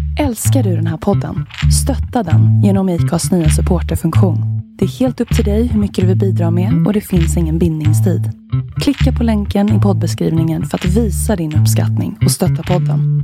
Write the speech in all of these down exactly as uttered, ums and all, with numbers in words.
Älskar du den här podden? Stötta den genom I C A:s nya supporterfunktion. Det är helt upp till dig hur mycket du vill bidra med och det finns ingen bindningstid. Klicka på länken i poddbeskrivningen för att visa din uppskattning och stötta podden.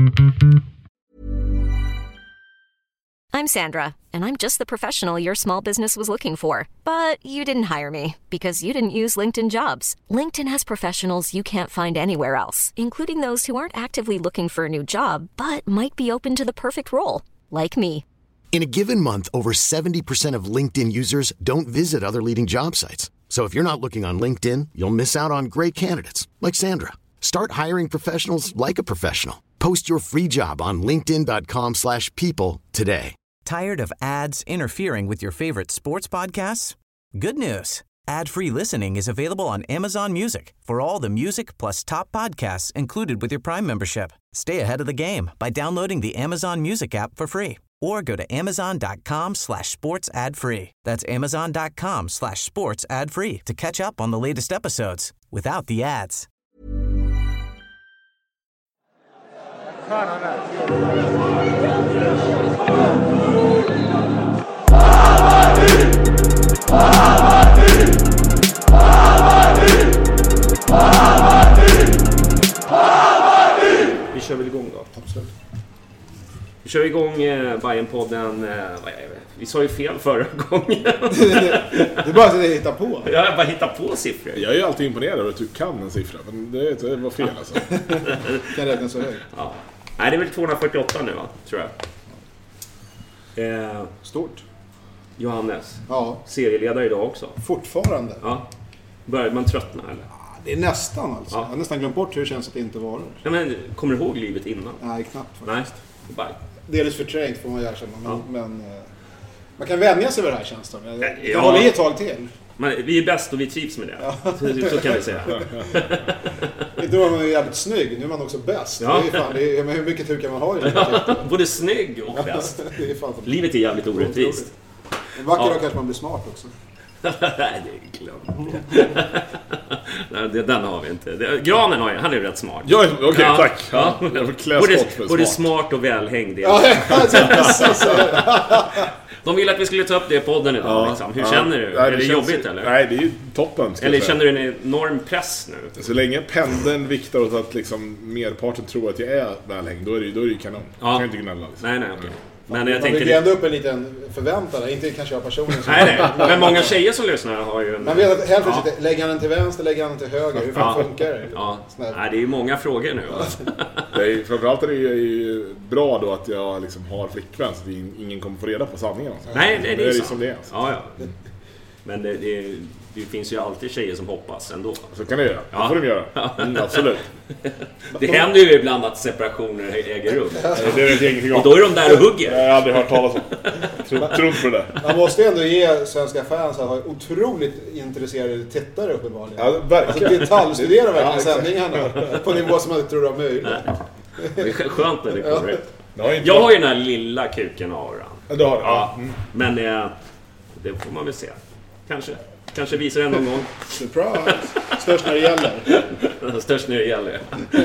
I'm Sandra, and I'm just the professional your small business was looking for. But you didn't hire me because you didn't use LinkedIn Jobs. LinkedIn has professionals you can't find anywhere else, including those who aren't actively looking for a new job, but might be open to the perfect role, like me. In a given month, over seventy percent of LinkedIn users don't visit other leading job sites. So if you're not looking on LinkedIn, you'll miss out on great candidates like Sandra. Start hiring professionals like a professional. Post your free job on linkedin dot com slash people today. Tired of ads interfering with your favorite sports podcasts? Good news. Ad-free listening is available on Amazon Music for all the music plus top podcasts included with your Prime membership. Stay ahead of the game by downloading the Amazon Music app for free or go to amazon dot com slash sports ad free. That's amazon dot com slash sports ad free to catch up on the latest episodes without the ads. Vi kör väl igång då. Absolut. Vi kör igång eh, Bayern-podden. Eh, vi sa ju fel förra gången. Du bara att hitta på. Jag bara hitta på siffror. Jag är ju alltid imponerad över att du kan en siffra, men det, det var fel alltså. Kan räkna så högt. Ja. Nej, det är väl tvåhundrafyrtioåtta nu, va, tror jag. Eh, Stort. Johannes. Ja. Serieledare idag också. Fortfarande. Ja. Börjar man tröttna eller? Det är nästan alltså. Ja. Jag har nästan glömt bort hur det känns att det inte var det. Ja, men kommer du ihåg livet innan? Nej, knappt faktiskt. Nej, bara. Delvis förträngt får man ju erkänna, men, ja. men man kan vänja sig vid det här, känns det. Jag, jag ja. håller i ett tag till. Men vi är bäst och vi trivs med det. Ja. Så, så kan vi säga. Inte var man ju jävligt snygg, nu är man också bäst. Ja. Det är fan, det är, men hur mycket tur kan man ha i det? Ja, både snygg och bäst. Det är fan, livet är jävligt orättvist. En vacker ja. dag kanske man blir smart också. Nej, det är glömt. Nej, den har vi inte. Granen har ju, han är rätt smart. Ja, okej, okay, ja. tack. Ja. Jag får klä både, för både smart. smart och välhängd. Ja, precis. De vill att vi skulle ta upp det i podden idag. Ja, liksom. Hur ja. känner du? Nej, är det, det känns, jobbigt eller? Nej, det är ju toppen. Eller känner du en enorm press nu? Så länge pendeln viktar åt att liksom merparten tror att jag är välhängd, då är det ju, då är det ju kanon. Ja. Jag kan inte gnälla. Liksom. Nej, nej, okej. Okay. Men jag tänker vill ändå upp en liten förväntan, inte kanske jag personligen. Nej, nej. Men, men många tjejer som lyssnar har ju en... Man vet att helt plötsligt, ja. lägger han den till vänster, lägger han den till höger. Hur fan ja. funkar det? Ja. Nej, det är ju många frågor nu. Alltså. Det är, framförallt är det ju bra då att jag liksom har flickvän så att ingen kommer få reda på sanningen. Alltså. Nej, nej, det är, det är så. Som det är. Alltså. Ja, ja. Men det, det, det finns ju alltid tjejer som hoppas ändå. Så kan det göra. Ja. Det får de göra. Mm, absolut. Det händer ju ibland att separationer äger rum. Det är det ingenting om. Och då är de där och hugger. Jag har aldrig hört talas om. Tro, tro på det. Man måste ju ändå ge svenska fans att ha otroligt intresserade tittare uppenbarligen. Ja, verkligen. Alltså, detaljstudera verkligen ja, sändningarna på nivå som man inte tror var möjligt. Det är skönt när det kommer ut. Ja. Jag har ju den här lilla kuken auran. Ja, du har det. Ja. Mm. Men eh, det får man väl se. Kanske. Kanske visar det någon gång. Surprise! Störst när det gäller. Störst när det gäller.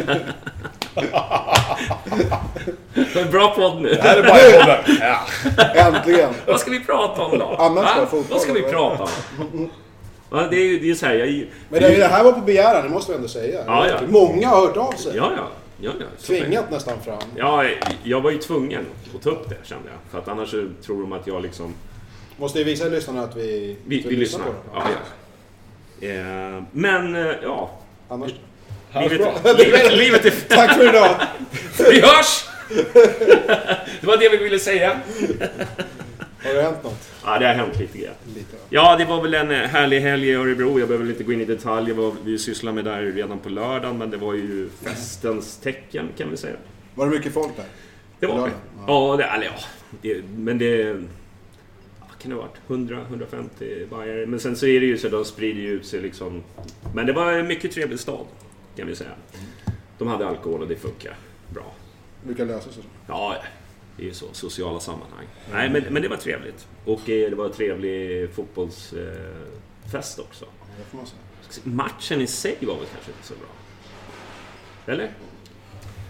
Bra podd nu. Det här är bara podden. Ja. Äntligen. Vad ska vi prata om då? Annars var fotboll. Vad ska vi prata om? Ja, det är ju det är så här, jag... Men det, det här var på begäran, det måste jag ändå säga. Ja, ja. Många har hört av sig. Ja, ja. Ja, ja. Tvingat nästan fram. Ja, jag var ju tvungen att ta upp det, kände jag. För att annars tror de att jag liksom... Måste ju visa lyssnarna att vi, vi, vi, vi lyssnar på det. Ja, ja. Eh, men, ja. Annars... Livet, livet, livet är... Tack för idag! Vi hörs! Det var det vi ville säga. Har det hänt något? Ja, det har hänt lite grann. Lite. Ja, det var väl en härlig helg i Örebro. Jag behöver inte gå in i detaljer vad vi sysslar med där redan på lördagen. Men det var ju festens tecken, kan vi säga. Var det mycket folk där? Det var det. Ja, det, eller, ja det, men det... Kan det ha varit hundra till hundrafemtio bajare. Men sen så är det ju så att de sprider ut sig liksom. Men det var en mycket trevlig stad, kan vi säga. De hade alkohol och det funkar bra. Du kan lösa sig. Ja, det är ju så. Sociala sammanhang. Mm. Nej, men, men det var trevligt. Och eh, det var en trevlig fotbollsfest eh, också. Ja, det får man säga. Matchen i sig var väl kanske inte så bra. Eller?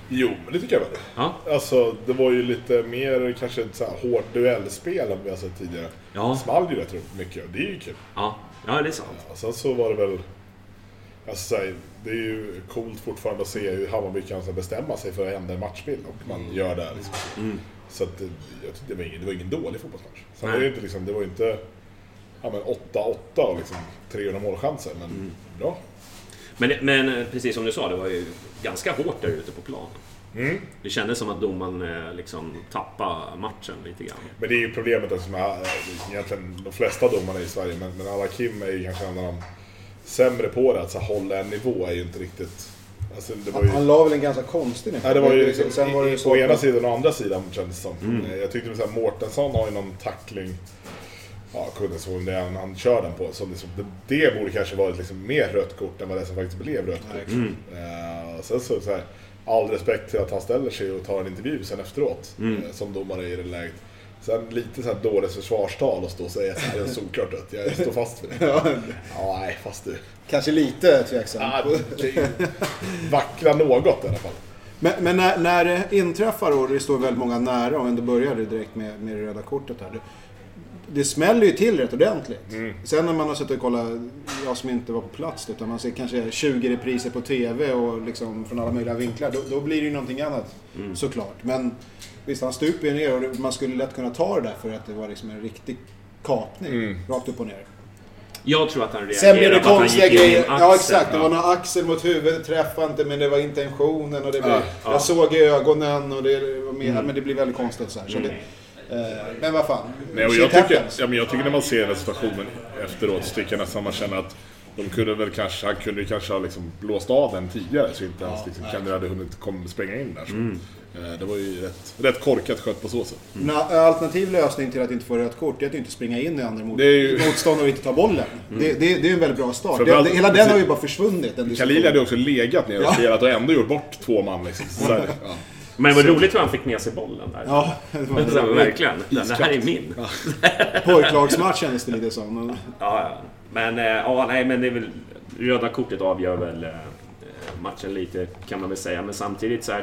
Jo, men det tycker jag väl. Ja. Alltså, det var ju lite mer kanske ett så här hårt duellspel än vi har sett tidigare. Ja. Small ju rätt mycket, och det är ju kul. Ja, ja det är sant. Ja, sen så var det väl... Alltså, det är ju coolt fortfarande att se hur Hammarby kan bestämma sig för att ändra en matchbild och man mm. gör det här liksom. Mm. Så att det, det, var ingen, det var ingen dålig fotbollsmatch. Sen var det, inte, liksom, det var ju inte ja, men åtta åtta och liksom trehundra målchanser, men mm. bra. Men, men precis som du sa, det var ju ganska hårt där ute på planen. Mm. Det kändes som att domaren liksom tappade matchen lite grann. Men det är ju problemet att som är, egentligen de flesta domarna i Sverige, men, men Al Hakim är ju kanske en av de sämre på det, att så hålla en nivå är ju inte riktigt... Alltså, det var ju... Han la väl en ganska konstig nivå. Ja, det var ju liksom, sen var det ju på ena sidan och andra sidan kändes det som. Mm. Jag tyckte att Mårtensson har ju någon tackling, ja, jag kunde så om det är han kör den på, så liksom, det, det borde kanske varit liksom mer rött kort än vad det som faktiskt blev rött kort. Mm. Uh, sen så, så här, all respekt till att han ställer sig och tar en intervju sen efteråt mm. uh, som domare i det läget. Sen lite så här dåligt försvarstal och stå och säga att det är solklart dött. Jag står fast för det. Ja, ja nej, fast du. Kanske lite tveksam. Ja, vackra något i alla fall. Men, men när, när det inträffar och det står väldigt många nära och ändå börjar det direkt med, med det röda kortet här. Det, det smäller ju till rätt ordentligt. Mm. Sen när man har suttit och kollat, jag som inte var på plats, utan man ser kanske tjugo repriser på tv och liksom från alla möjliga vinklar, då, då blir det ju någonting annat mm. såklart. Men visst, han stuper ju ner och man skulle lätt kunna ta det där för att det var liksom en riktig kapning, mm. rakt upp och ner. Jag tror att han reagerade. Sen blev det konstiga grejer. Ja, exakt. Ja. Det var någon axel mot huvudet, träffade inte, men det var intentionen. Och det blev, ja. Jag ja. såg i ögonen och det var mer, mm. men det blir väldigt konstigt så här. Så mm. det, eh, men vad fan. Nej, och jag, tycker, ja, men jag tycker när man ser den situationen efteråt så tycker jag nästan man känner att de kunde väl kanske, han kunde kanske ha liksom blåst av den tidigare så inte ens liksom, kan det hade hunnit komma spränga in där. Så. Mm. Det var ju rätt, rätt korkat skött på så sätt. Mm. En alternativ lösning till att inte få rött kort är att inte springa in i andra mot, ju... motstånd och inte ta bollen. Mm. Det, det, det är en väldigt bra start. Det, det, hela den har ju bara försvunnit. Khalil hade också legat ner och spelat och ändå gjort bort två man. Liksom. Så där, ja. Men det var roligt hur han fick med sig bollen där. Ja, det var det var verkligen. Den här är min. Ja. Pojklagsmatch kändes det lite som. Ja, ja. Men, ja, nej, men det är väl, röda kortet avgör väl matchen lite, kan man väl säga. Men samtidigt så här...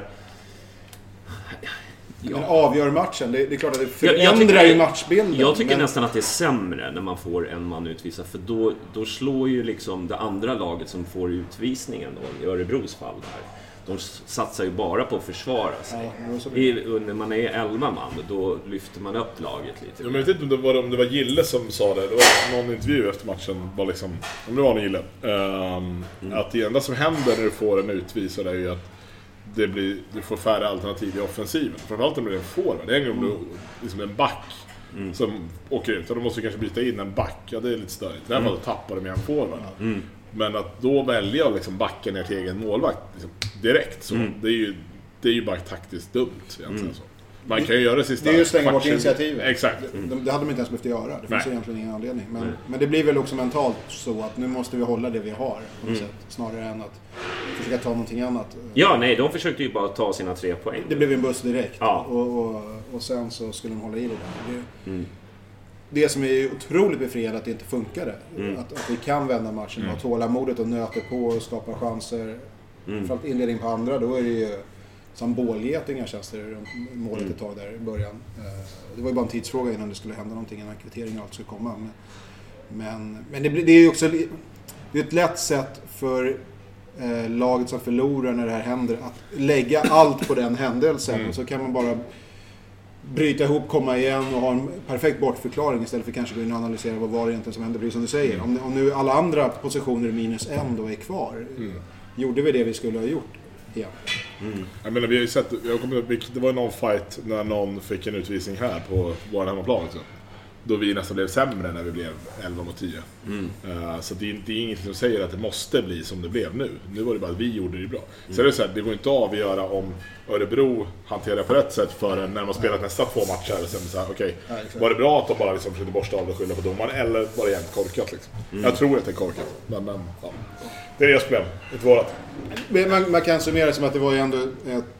Ja. Men avgör matchen, det, det är klart att det förändrar ju matchbilden. Jag tycker men... nästan att det är sämre när man får en man utvisad. För då, då slår ju liksom det andra laget som får utvisningen då, i Örebros fall där. De satsar ju bara på att försvara sig. Ja, I, när man är elva man, då lyfter man upp laget lite. Jag vet inte om det var, om det var Gille som sa det. Det var någon intervju efter matchen, var liksom, om det var en Gille. Um, mm. Att det enda som händer när du får en utvisad är ju att det blir, du får färre alternativ i offensiven. Framförallt om det är en forward. Det är en gång du liksom en back mm. som åker ut. Och då måste du kanske byta in en back. Ja, det är lite större. I det här fallet tappar de med en forward. Mm. Men att då välja att liksom backa ner till egen målvakt liksom, direkt. Så mm. det, är ju, det är ju bara taktiskt dumt egentligen mm. så. Man kan ju göra det sista. Det är ju att slänga bort initiativet. Exakt. Mm. Det hade de inte ens behövt göra. Det finns egentligen ingen anledning. Men, men det blir väl också mentalt så att nu måste vi hålla det vi har på något mm. sätt. Snarare än att försöka ta någonting annat. Ja, nej, de försökte ju bara ta sina tre poäng. Det blev en buss direkt. Ja. Och, och, och sen så skulle de hålla i det där. Det, mm. det som är otroligt befriande att det inte funkade. Mm. Att, att vi kan vända matchen. Mm. Och tålamodet och nöter på och skapa chanser. Mm. För att inledning på andra, då är det ju som bålgetingar känns det runt målet mm. ett tag där i början. Det var ju bara en tidsfråga innan det skulle hända någonting, innan kvitteringen och allt skulle komma. Men, men, men det, det är ju också det är ett lätt sätt för eh, laget som förlorar när det här händer att lägga allt på den händelsen. Mm. Och så kan man bara bryta ihop, komma igen och ha en perfekt bortförklaring istället för kanske gå in och analysera vad var det egentligen som hände, precis som du säger. Mm. Om, om nu alla andra positioner minus en då är kvar, mm. gjorde vi det vi skulle ha gjort? Ja. Mm. Jag menar, vi har ju sett, jag kommer, det var någon fight när någon fick en utvisning här på vår hemmaplan också. Då vi nästan blev sämre när vi blev elva mot tio. Mm. Uh, så det är, det är inget som säger att det måste bli som det blev nu. Nu var det bara att vi gjorde det bra. Mm. Så är det så här, det går inte att avgöra om Örebro hanterar på rätt sätt förrän när de har spelat nästa två matcher. Och sen så här, okej, okay, var det bra att de bara liksom försökte borsta av och skylla på domaren, eller var det jämt korkat liksom? Mm. Jag tror att det är korkat. Men, men ja. Det är deras problem, inte vårat. Man, man kan summera det som att det var ju ändå ett,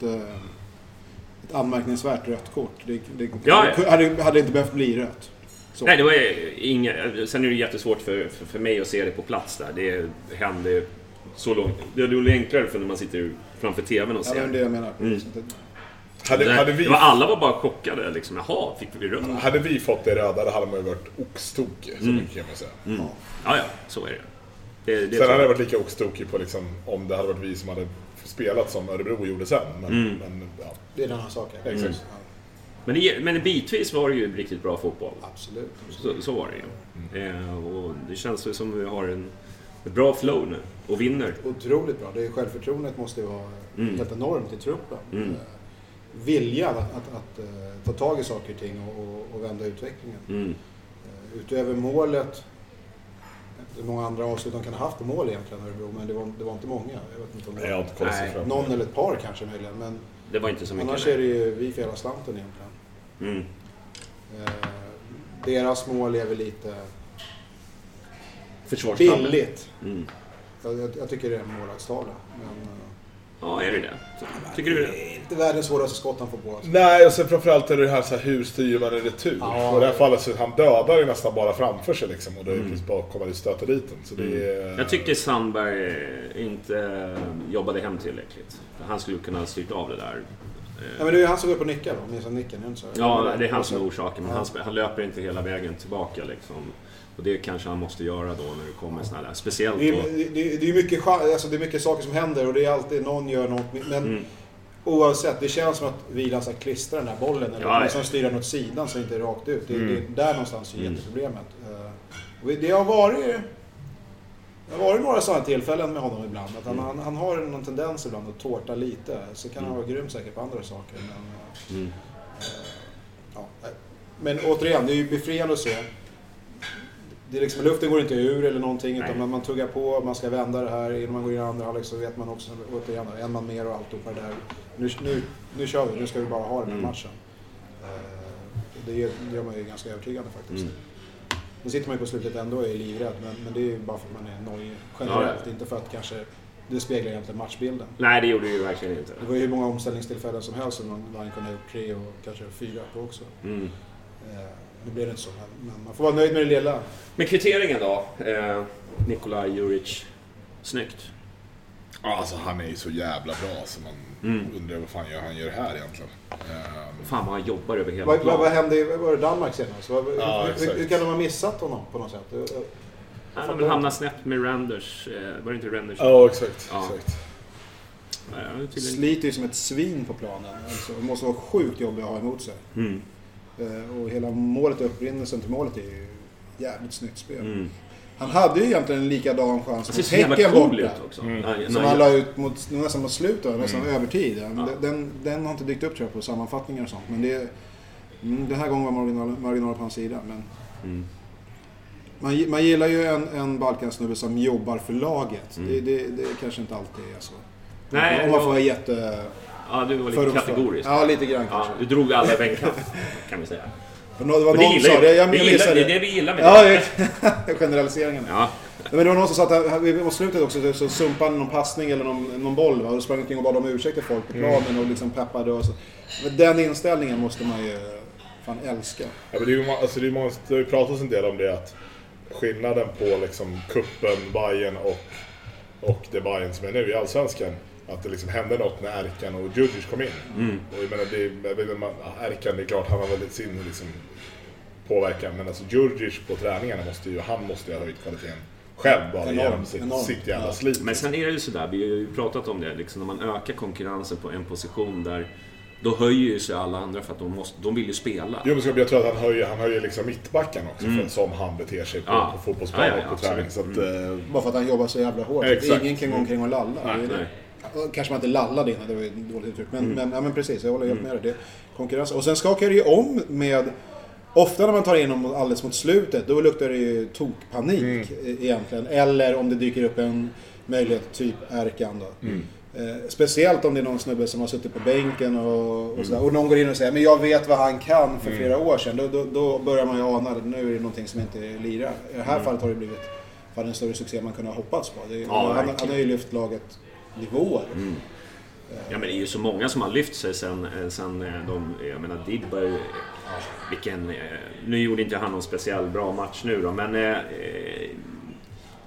ett anmärkningsvärt rött kort. Det, det ja, ja. Hade, hade inte behövt bli rött. Så. Nej, det var inga, sen är det jättesvårt för, för, för mig att se det på plats där. Det hände så långt. Det är nog enklare för när man sitter framför tvn och ser. Ja, det är det jag menar. Mm. Hade, hade vi... det var, alla var bara chockade liksom. Jaha, fick vi röda? Hade vi fått det röda, då hade man ju varit oxtokig, så mycket kan man säga. Mm. Ja, ja, så är det. det, det sen hade jag varit lika oxtokig på liksom, om det hade varit vi som hade spelat som Örebro gjorde sen. Men, mm. men, ja. Det är en annan sak. Exakt. Mm. Men, det, men bitvis var det ju riktigt bra fotboll. Absolut. Så, så var det ju. Mm. Eh, och det känns ju som vi har en, en bra flow nu och vinner. Otroligt bra. Det är självförtroendet måste ju vara mm. helt enormt i truppen. Mm. Viljan att, att, att, att ta tag i saker och ting och, och, och vända utvecklingen. Mm. Utöver målet, det är många andra avslut de kan ha haft på mål egentligen, Örebro, men det var, det var inte många. Jag vet inte om det var, jag har inte kollat sig fram. Någon eller ett par kanske möjligen, men det var inte så mycket. Annars är det ju vi för hela slanten egentligen. Mm. Eh, deras mål är väl lite billigt. Mm. Jag, jag, jag tycker det är en målvaktstavla. Men, ja, är det det? Tycker du det? Det är inte världens svåraste skott han får på. Alltså. Nej, och sen framförallt är det här, så här hur styr man en retur. Ja, och i det här fallet så han dödar ju nästan bara framför sig liksom, och då är det mm. precis bara att komma ut stöta dit den. Så det är... Jag tycker Sandberg inte jobbade hem tillräckligt. Han skulle kunna ha styrt av det där. Ja, men det är ju han som går upp och nickar då, minns nicken, är inte så? Ja, det är han som är orsaken, men ja. han, han löper inte hela vägen tillbaka liksom. Och det kanske han måste göra då när det kommer sådana där, speciellt det är, då. Det, det, är mycket, alltså det är mycket saker som händer och det är alltid någon gör något, men mm. oavsett, det känns som att Wieland ska klistra den här bollen eller ja, som styr den åt sidan så inte är rakt ut. Det, mm. det är där någonstans är jätteproblemet. Och det har varit det har varit några sådana tillfällen med honom ibland, att han, mm. han, han har någon tendens ibland att tårta lite, så kan mm. han vara grym säkert på andra saker. Men, mm. äh, ja. men återigen, det är ju befriande att se. Det är liksom, luften går inte ur eller någonting, utan man, man tuggar på, man ska vända det här. Innan man går in i andra halvlek så vet man också, återigen, en man mer och allt på det där. Nu, nu, nu kör vi, nu ska vi bara ha den här matchen. Uh, det, gör, det gör man ju ganska övertygande faktiskt. Mm. Nu sitter man ju på slutet ändå och är livrädd, men, men det är ju bara för att man är nojig generellt, ja, inte för att kanske det speglar egentligen matchbilden. Nej, det gjorde det ju verkligen inte. Det var ju hur många omställningstillfällen som helst som man varje kunde ha gjort tre och kanske fyra på också. Mm. Uh, nu blir det inte så, men man får vara nöjd med det lilla. Men kvitteringen då? Eh, Nikolaj Juric. Snyggt. Ja, alltså han är ju så jävla bra så man mm. undrar vad fan gör han gör här egentligen. Um... Fan vad han jobbar över hela vad, plan. Vad hände i var det Danmark senast? Vad, ja, hur, hur kan de ha missat honom på något sätt? Han har väl hamnat snett med Randers. Var det inte Randers? Ja, oh, exakt. Ja. exakt. Ja, sliter ju som ett svin på planen. Alltså, det måste vara sjukt jobbigt att ha emot sig. Mm. Uh, och hela målet, upprinnelsen till målet är ju jävligt snyggt spel. Mm. Han hade ju egentligen en likadan chans mot Häcken borta. Också. Mm. Mm. Som han la ut mot, nästan mot slutet, nästan mm. övertid. Ja. Den, den har inte dykt upp tror jag, på sammanfattningar och sånt. Men det, den här gången var marginal, marginal på hans sida. Men mm. man, man gillar ju en, en Balkansnubbe som jobbar för laget. Mm. Det, det, det kanske inte alltid är så. Nej, om man får vara jätte... Ja, du var lite kategorisk. Ja, lite grann kanske. Ja, du drog alla i bänken, kan vi säga. Det var någon det som sa det. Jag det, gillar, det är det vi gillar med ja, det. Generaliseringen. Ja. Men det var någon som sa att vi mot slutet också så sumpade någon passning eller någon, någon boll, va? Och sprang omkring och bad om ursäkt till folk på planen mm. och liksom peppade och så. Men den inställningen måste man ju fan älska. Ja, men det är ju, alltså det är många, det har ju pratats en del om det, att skillnaden på liksom kuppen, Bayern och, och det Bayern som är nu i Allsvenskan, att det liksom hände något när Erkan och Djurdjic kom in. Mm. Och jag menar, det, jag vet inte, Erkan, det är klart han har väldigt sin liksom, påverkan, men alltså Djurdjic på träningarna måste ju, han måste ju ha höjt kvaliteten själv bara enorm, genom sitt, sitt jävla slit. Men sen är det ju sådär, vi har ju pratat om det, liksom, när man ökar konkurrensen på en position där, då höjer ju sig alla andra för att de, måste, de vill ju spela. Jo, men jag tror att han höjer, han höjer liksom mittbacken också, mm. för, som han beter sig på, ja. på fotbollsplan ja, ja, ja, och på träning. Så att, mm. bara för att han jobbar så jävla hårt. Exakt. Ingen kan gå omkring och lalla. Nej, det nej. Kanske man inte lallade innan, det var ju ett dåligt uttryck. Men, mm. men, ja, men precis, jag håller helt med det. Konkurrens. Och sen skakar det ju om med... Ofta när man tar in dem alldeles mot slutet, då luktar det ju tokpanik mm. egentligen. Eller om det dyker upp en möjlighet, typ Erkan då. Mm. Eh, speciellt om det är någon snubbe som har suttit på bänken och, och, sådär, och någon går in och säger men jag vet vad han kan för mm. flera år sedan. Då, då, då börjar man ju ana att nu är det någonting som inte lirar. I det här mm. fallet har det blivit för en större succé man kunde ha hoppats på. Det, ja, han, han har ju lyft laget nivåer. Mm. Ja, men det är ju så många som har lyft sig sen, sen de, jag menar Didberg, vilken, nu gjorde inte han någon speciell bra match nu då, men eh,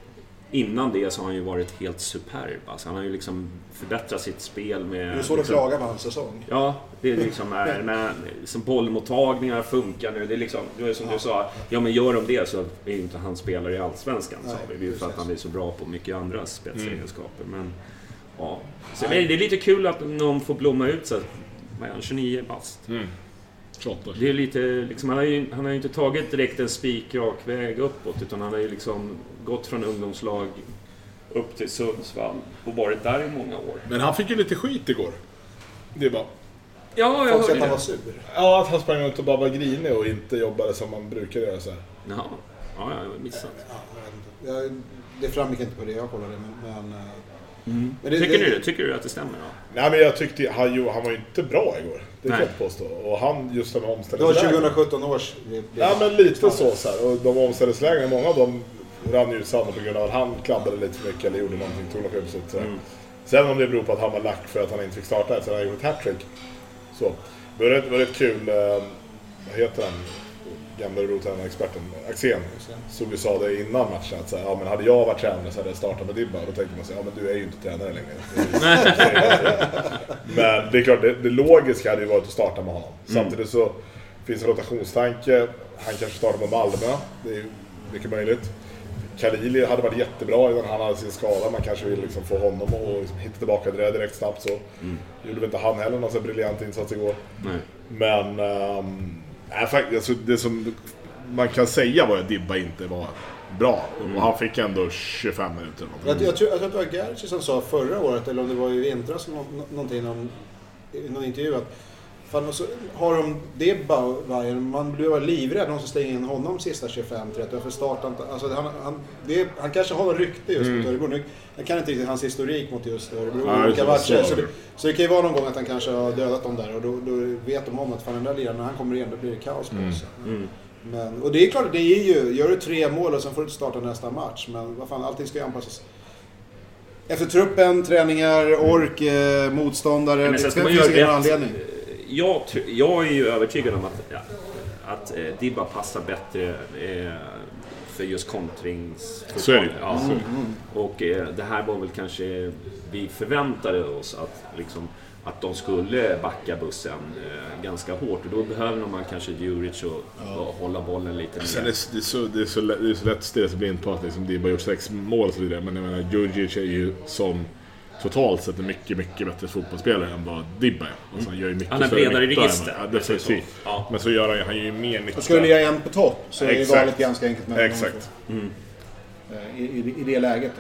innan det så har han ju varit helt superb. Alltså han har ju liksom förbättrat sitt spel med... Det är så liksom, att klaga på hans säsong. Ja, det är liksom är med som bollmottagningar funkar nu. Det är liksom, det är som ja. du sa, ja men gör de det så är ju inte han spelare i Allsvenskan. Nej, så det är ju för att han är så bra på mycket andra spetsegenskaper. Mm. Men ja, så, men det är lite kul att någon får blomma ut så att man är tjugonio bast. Mm. Det är lite, liksom, han, har ju, han har ju inte tagit direkt en spikrak väg uppåt utan han har ju liksom gått från ungdomslag upp till Sundsvall och varit där i många år. Men han fick ju lite skit igår. Det är bara... Ja, jag hörde att han var sur. Ja, att han sprang ut och bara var grinig och inte jobbade som man brukar göra så här. Ja, ja jag har missat. Ja, jag, det framgick inte på det jag kollade, men... men Mm. Men det, tycker, det, du, tycker du att det stämmer då? Nej men jag tyckte han, han var ju inte bra igår. Det kan jag inte påstå. Och han just den omställningslägen. Det var tjugosjutton års. Ja men lite så så här. Och de omställningslägen, många av dem rann ju samman på grund av att han kladdade lite för mycket eller gjorde någonting, tog något uppsett. Mm. Sen om det beror på att han var lack för att han inte fick starta så han gjorde ett hattrick. Så. Det var rätt, var rätt kul, eh, vad heter han? Gamla rotränarexperten Axén så vi sa det innan matchen att så här, ja, men hade jag varit tränare så hade jag startat med Dibba. Då tänkte man sig, ja men du är ju inte tränare längre. Men det är klart, det, det logiska hade ju varit att starta med honom. Mm. Samtidigt så finns en rotationstanke. Han kanske startar med Malmö. Det är ju mycket möjligt. Khalili hade varit jättebra innan han hade sin skada. Man kanske vill liksom få honom att liksom hitta tillbaka det direkt snabbt så. Mm. Gjorde väl inte han heller någon så briljant insats igår. Nej. Men... Um, Nej, alltså det som man kan säga var att Dibba inte var bra. Mm. Och han fick ändå tjugofem minuter. Jag, jag, tror, jag tror att det var Gertz som sa förra året, eller om det var i vintras nå, någonting om, i någon intervju att fan, så har de Dibba och Bayern, man blir bara livrädd någon som stänger in honom sista tjugofem trettio för starten. Alltså han, han, det, han kanske har en rykte just mot mm. Örebro. Nu, jag kan inte riktigt hans historik mot just Örebro. Ja, så, matcher, så, det, så det kan ju vara någon gång att han kanske har dödat dem där och då, då vet de om att fan den där liran, när han kommer igen då blir det kaos på mm. oss. Mm. Men, och det är klart, det är ju, gör du tre mål och sen får du inte starta nästa match. Men vad fan, allting ska ju anpassas. Efter truppen, träningar, ork, eh, motståndare. Men det finns ingen anledning. Jag, jag är ju övertygad om att, ja, att eh, Dibba passar bättre eh, för just kontringsfotboll. Ja. Mm, mm. Och eh, det här var väl kanske vi förväntade oss att, liksom, att de skulle backa bussen eh, ganska hårt. Och då behöver man kanske Djuric och, ja. och hålla bollen lite mer. Sen är det, är så, det, är så, det är så lätt stirra sig blind på att liksom, Dibba gjort sex mål och så vidare. Men jag menar, Djuric är ju som... totalt sett en mycket, mycket bättre fotbollsspelare än vad Dibba är. Alltså, han gör ju mycket han är bredare i register. Ja, definitivt. Ja. Men så gör han, han gör ju mer nytta. Och skulle jag en på topp så är det valet ganska enkelt med exakt. Mm. I, i, I det läget.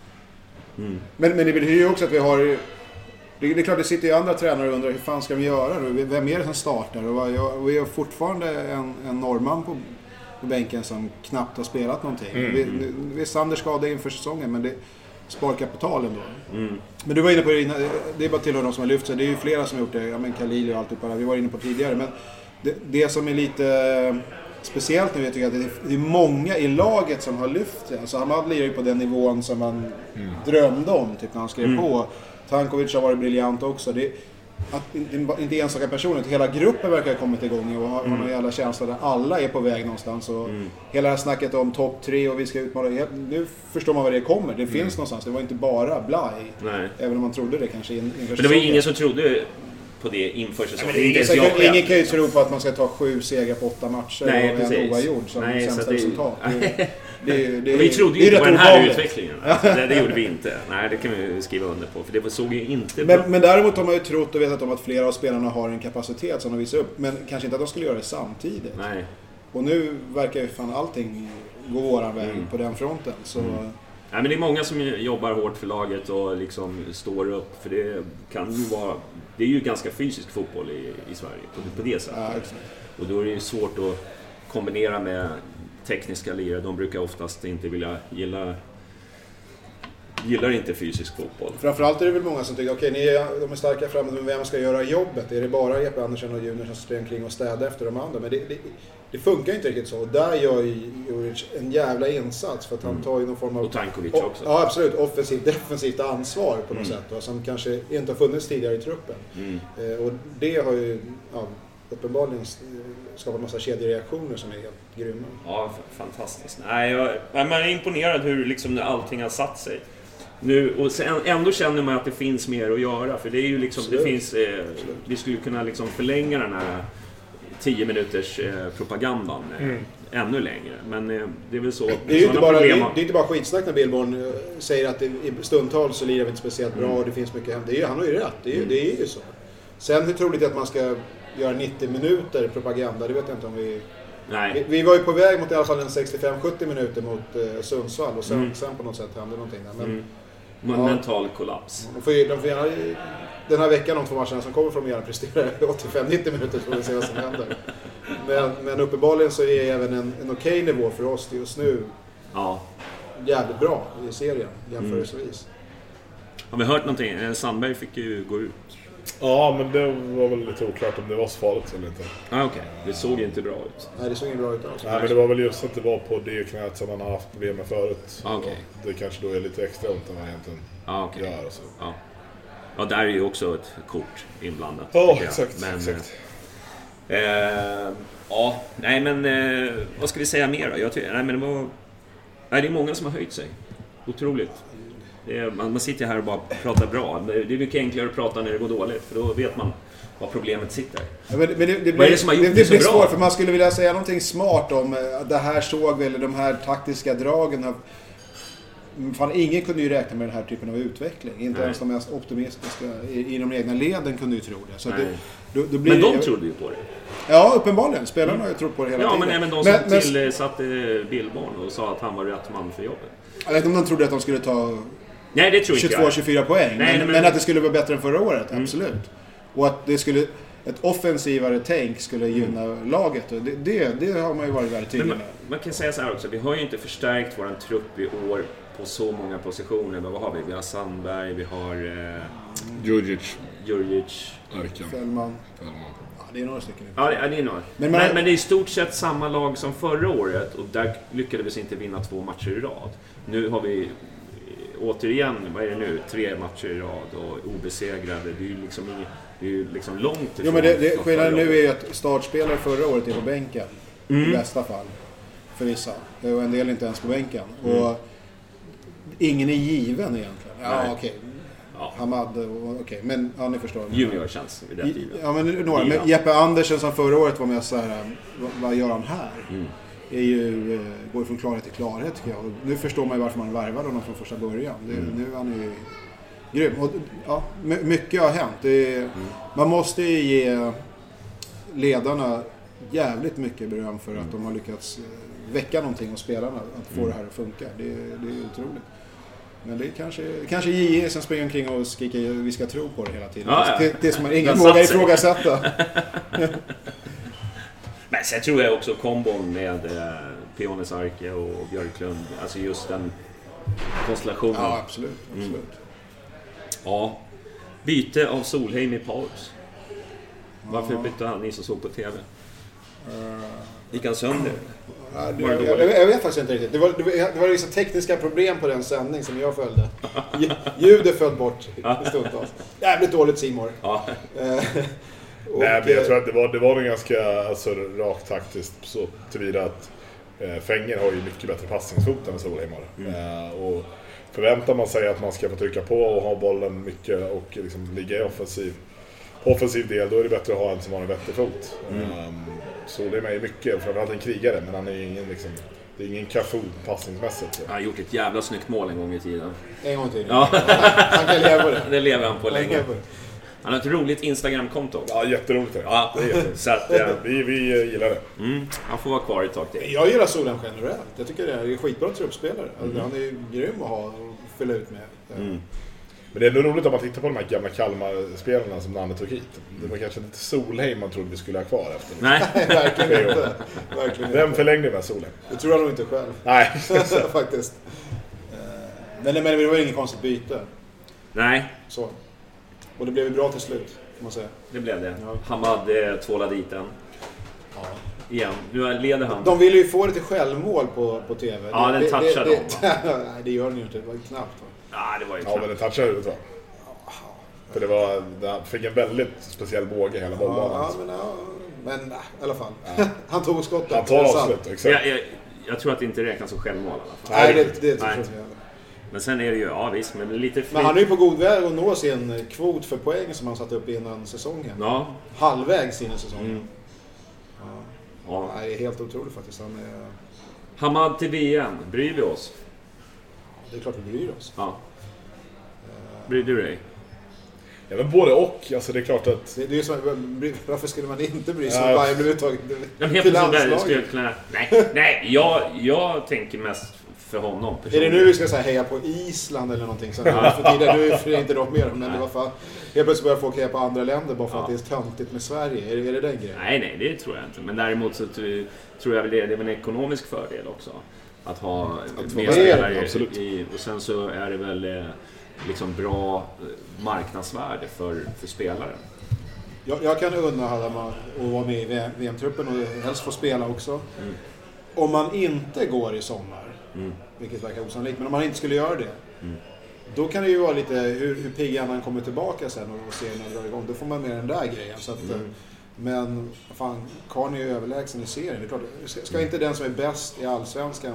Mm. Men, men det betyder ju också att vi har... Det, det är klart, det sitter ju andra tränare och undrar hur fan ska vi göra då? Vem är det som startar? Och jag, och vi har fortfarande en, en norrman på, på bänken som knappt har spelat någonting. Mm. Vi, vi är Sander skadad inför säsongen, men det sparkapitalen då. Mm. Men du var inne på det, det är bara till de som har lyft sig. Det är ju flera som har gjort det. Ja, men Khalili och allt det, vi var inne på tidigare. Men det, det som är lite speciellt nu, jag tycker att det är många i laget som har lyft sig. Alltså Hamad lirar ju på den nivån som man mm. drömde om typ när han skrev mm. på. Tankovic har varit briljant också. Det, att inte enstaka personer, hela gruppen verkar ha kommit igång och har mm. en jävla känsla där alla är på väg någonstans och mm. hela det här snacket om topp tre och vi ska utmana, nu förstår man vad det kommer, det mm. finns någonstans, det var inte bara blaj. Nej. Även om man trodde det kanske in, inför men det var ju ingen som trodde på det inför säsongen. Ja, ingen, ingen, ingen kan ju tro på att man ska ta sju segrar på åtta matcher. Nej, och en oavgjord som Nej, sämsta det, resultat. Det, det, det, vi trodde ju inte på den här ovanligt. Utvecklingen. Alltså, det, det gjorde vi inte. Nej, det kan vi skriva under på. För det såg ju inte men, men däremot har man ju trott och vetat om att flera av spelarna har en kapacitet som de visar upp. Men kanske inte att de skulle göra det samtidigt. Nej. Och nu verkar ju fan allting gå våran väg mm. på den fronten. Så... Mm. Nej, men det är många som jobbar hårt för laget och liksom står upp. För det kan ju vara... Det är ju ganska fysisk fotboll i, i Sverige på, på det sättet. Ja, och då är det ju svårt att kombinera med tekniska lirare. De brukar oftast inte vilja gilla gillar inte fysisk fotboll. Framförallt är det väl många som tycker okej, okay, de är starka framåt, men vem ska göra jobbet? Är det bara Jeppe Andersson och Junior som står omkring och städar efter de andra? Men det, det, det funkar inte riktigt så. Och där gör Juric en jävla insats för att han tar ju någon form av... Och Tankovic också. Ja, absolut. Offensivt, defensivt ansvar på något mm. sätt. Va, som kanske inte har funnits tidigare i truppen. Mm. Eh, och det har ju... Ja, uppenbarligen skapar en massa kedjereaktioner som är helt grymma. Ja, fantastiskt. Nej, jag, man är imponerad hur liksom allting har satt sig. Nu, och sen, ändå känner man att det finns mer att göra. För det är ju liksom, det finns, eh, vi skulle kunna liksom förlänga den här tio minuters eh, propagandan eh, mm. ännu längre. Men eh, det är väl så. Det är ju inte bara, det är, det är inte bara skitsnack när Billborn eh, säger att det, i stundtals så lirar vi inte speciellt bra mm. och det finns mycket hem. Det är, han har ju rätt, det är, mm. det är ju så. Sen hur troligt är att man ska göra nittio minuter propaganda, det vet jag inte om vi... Nej. Vi, vi var ju på väg mot i alla fall en sextiofem sjuttio minuter mot eh, Sundsvall och sen, mm. sen på något sätt hände någonting där. Men, mm. Monumental ja, kollaps. De får, de får gärna, den här veckan, de två matcherna som kommer från gärna prestera åttiofem nittio minuter så får vi se vad som händer. Men, men uppenbarligen så är även en, en okej nivå för oss just nu ja. jävligt bra i serien jämförelsevis. Mm. Har vi hört någonting? Sandberg fick ju gå ut. Ja, men det var väl lite oklart om det var så farligt eller inte. Ah, okej. Okay. Det såg inte bra ut. Nej, det såg inte bra ut alls. Nej, men det var väl just att det var på det knät som han har haft problem med förut. Ah, okay. Det kanske då är lite extra ont än vad han egentligen ah, okay. gör. Och så. Ja. Ja, där är ju också ett kort inblandat. Ja, exakt. Men, exakt. Eh, ja, nej men eh, vad ska vi säga mer då? Jag tycker, nej, men det var... Nej, det är många som har höjt sig. Otroligt. Är, man, man sitter här och bara pratar bra. Det är mycket enklare att prata när det går dåligt. För då vet man var problemet sitter. Ja, men, men det, det, vad är det som har gjort det, det, det så blir bra? Svårt, för man skulle vilja säga någonting smart om det här såg vi, eller de här taktiska dragen. Av, fan, ingen kunde ju räkna med den här typen av utveckling. Inte Nej. ens de mest optimistiska i, i de egna leden kunde ju tro det. Så det då, då blir men de det, trodde ju på det. Ja, uppenbarligen. Spelarna mm. har ju trott på det hela ja, tiden. Ja, men även de som men, tillsatte Billborn och sa att han var rätt man för jobbet. Jag vet inte om de trodde att de skulle ta... Nej, det tror tjugotvå tjugofyra poäng. Nej, men, men... men att det skulle vara bättre än förra året, mm. absolut. Och att det skulle, ett offensivare tänk skulle gynna mm. laget. Och det, det, det har man ju varit väldigt tydlig med. Man, man kan säga så här också, vi har ju inte förstärkt våran trupp i år på så många positioner. Men vad har vi? Vi har Sandberg, vi har... Eh, Djurdjic. Djurdjic. Arkan. Fällman. Fällman. Ja, det är några stycken. Ja, det, det är några. Men, man... men, men det är i stort sett samma lag som förra året. Och där lyckades vi inte vinna två matcher i rad. Nu har vi... Återigen, vad är det nu? Tre matcher i rad och obesegrade. Det är ju liksom, det är ju liksom långt ifrån. Jo, men det, det, skillnaden nu är ju att startspelare förra året är på bänken. Mm. I bästa fall. För vissa. Och en del inte ens på bänken. Mm. Och ingen är given egentligen. Ja, okej. Okay. Ja. Hamad, okej. Okay. Men ja, ni förstår. Junior känns rätt given. Ja, men några. Men Jeppe Andersen som förra året var med så här, vad, vad gör han här? Mm. Är ju, eh, går från klarhet till klarhet tycker jag. Och nu förstår man ju varför man värvade honom från första början. Det, mm. Nu är han ju grym. Och, ja, mycket har hänt. Det är, mm. Man måste ju ge ledarna jävligt mycket beröm för mm. att de har lyckats väcka någonting hos spelarna. Att få mm. det här att funka. Det, det är otroligt. Men det är kanske, kanske J E som springer omkring och skriker vi ska tro på det hela tiden. Ja, ja. Det, det som man ingen vågar ifrågasätta. Men sen tror jag också kombon med eh, Piones Arke och Björklund. Alltså just den konstellationen. Ja, absolut. absolut. Mm. Ja. Byte av Solheim i paus. Varför ja. bytte han? Ni som såg på tv. Uh, Gick han sönder? Ja, det, jag, jag, jag vet faktiskt inte riktigt. Det var, det, var, det var vissa tekniska problem på den sändning som jag följde. Ljudet föll bort i stundtals. Jävligt dåligt Simor. Ja. Och, Nej, men jag tror att det var, det var nog ganska alltså, rakt taktiskt så tillvida att eh, Fänger har ju mycket bättre passningsfot än Solheim har. Mm. Eh, och förväntar man sig att man ska få trycka på och ha bollen mycket och liksom ligga i offensiv, offensiv del, då är det bättre att ha en som har en bättre fot. Mm. Um, Solheim är ju mycket, framförallt en krigare, men han är ju ingen liksom, det är ingen Cafu passningsmässigt. Så. Han har gjort ett jävla snyggt mål en gång i tiden. En gång i tiden? Ja. Han kan leva på det. Det lever han på länge. Han har ett roligt Instagram-konto. Ja, jätteroligt. Ja, det är jätteroligt. Så att, ja. vi, vi gillar det. Mm, han får vara kvar ett tag till. Jag gillar Solheim generellt. Jag tycker det är skitbra truppspelare. Mm. Han är ju grym att ha och fylla ut med. Mm. Men det är ändå roligt om man tittar på de här gamla Kalmar-spelarna som Nanne tog hit. Det var kanske inte Solheim man trodde vi skulle ha kvar efter. Nej, verkligen inte. Verkligen Vem förlängde med Solheim? Det tror jag nog inte själv. Nej. Faktiskt. Men, men det var inget konstigt byte. Nej. Så. Och det blev ju bra till slut, kan man säga. Det blev det. Ja. Hamad eh, tvålade dit den. Ja. Igen. Nu leder han. De ville ju få det till självmål på, på tv. Ja, det, den touchade det, det, dem. Nej, det gör den ju inte. Det var ju knappt. Va? Ja, det var ju knappt. Ja, men den touchade huvudet, va? För det var, det fick en väldigt speciell båge hela bollbanan. Ja, men ja, men äh, i alla fall. Ja. Han tog skottet. Han tar avslut, exakt. Jag, jag, jag tror att det inte räknas som självmål i alla fall. Nej, det, det tror jag inte. Men sen är det ju, ja visst, men lite fri... Men han är ju på god väg att nå sin kvot för poäng som han satt upp innan säsongen. Ja. Halvvägs in i säsongen. Mm. Ja. Ja. Nej, det är helt otroligt faktiskt. Han är... Hamad till V M, bryr vi oss? Det är klart vi bryr oss. Ja. Bryr du dig? Ja, men både och. Alltså det är klart att... Det, det är så, varför skulle man inte bry sig om Bayern blev uttaget till landslaget? Nej, nej jag, jag tänker mest för honom personligen. Är det nu vi ska säga heja på Island eller någonting sånt? För tidigare, du är inte något mer. Men det var fan, helt plötsligt börjar folk heja på andra länder bara för ja. att det är töntigt med Sverige. Är det, är det den grejen? Nej, nej, det tror jag inte. Men däremot så tror jag väl det, det är en ekonomisk fördel också. Att ha mer spelare i, och sen så är det väl liksom bra marknadsvärde för, för spelare. Jag, jag kan unna Hadamar att vara med i V M-truppen och helst få spela också. Mm. Om man inte går i sommar, mm. vilket verkar osannolikt, men om man inte skulle göra det, mm. då kan det ju vara lite hur, hur pigg han kommer tillbaka sen och serien drar igång. Då får man med den där grejen. Så att, mm. Men fan, Karn är ju överlägsen i serien. Det är klart, ska, ska inte den som är bäst i Allsvenskan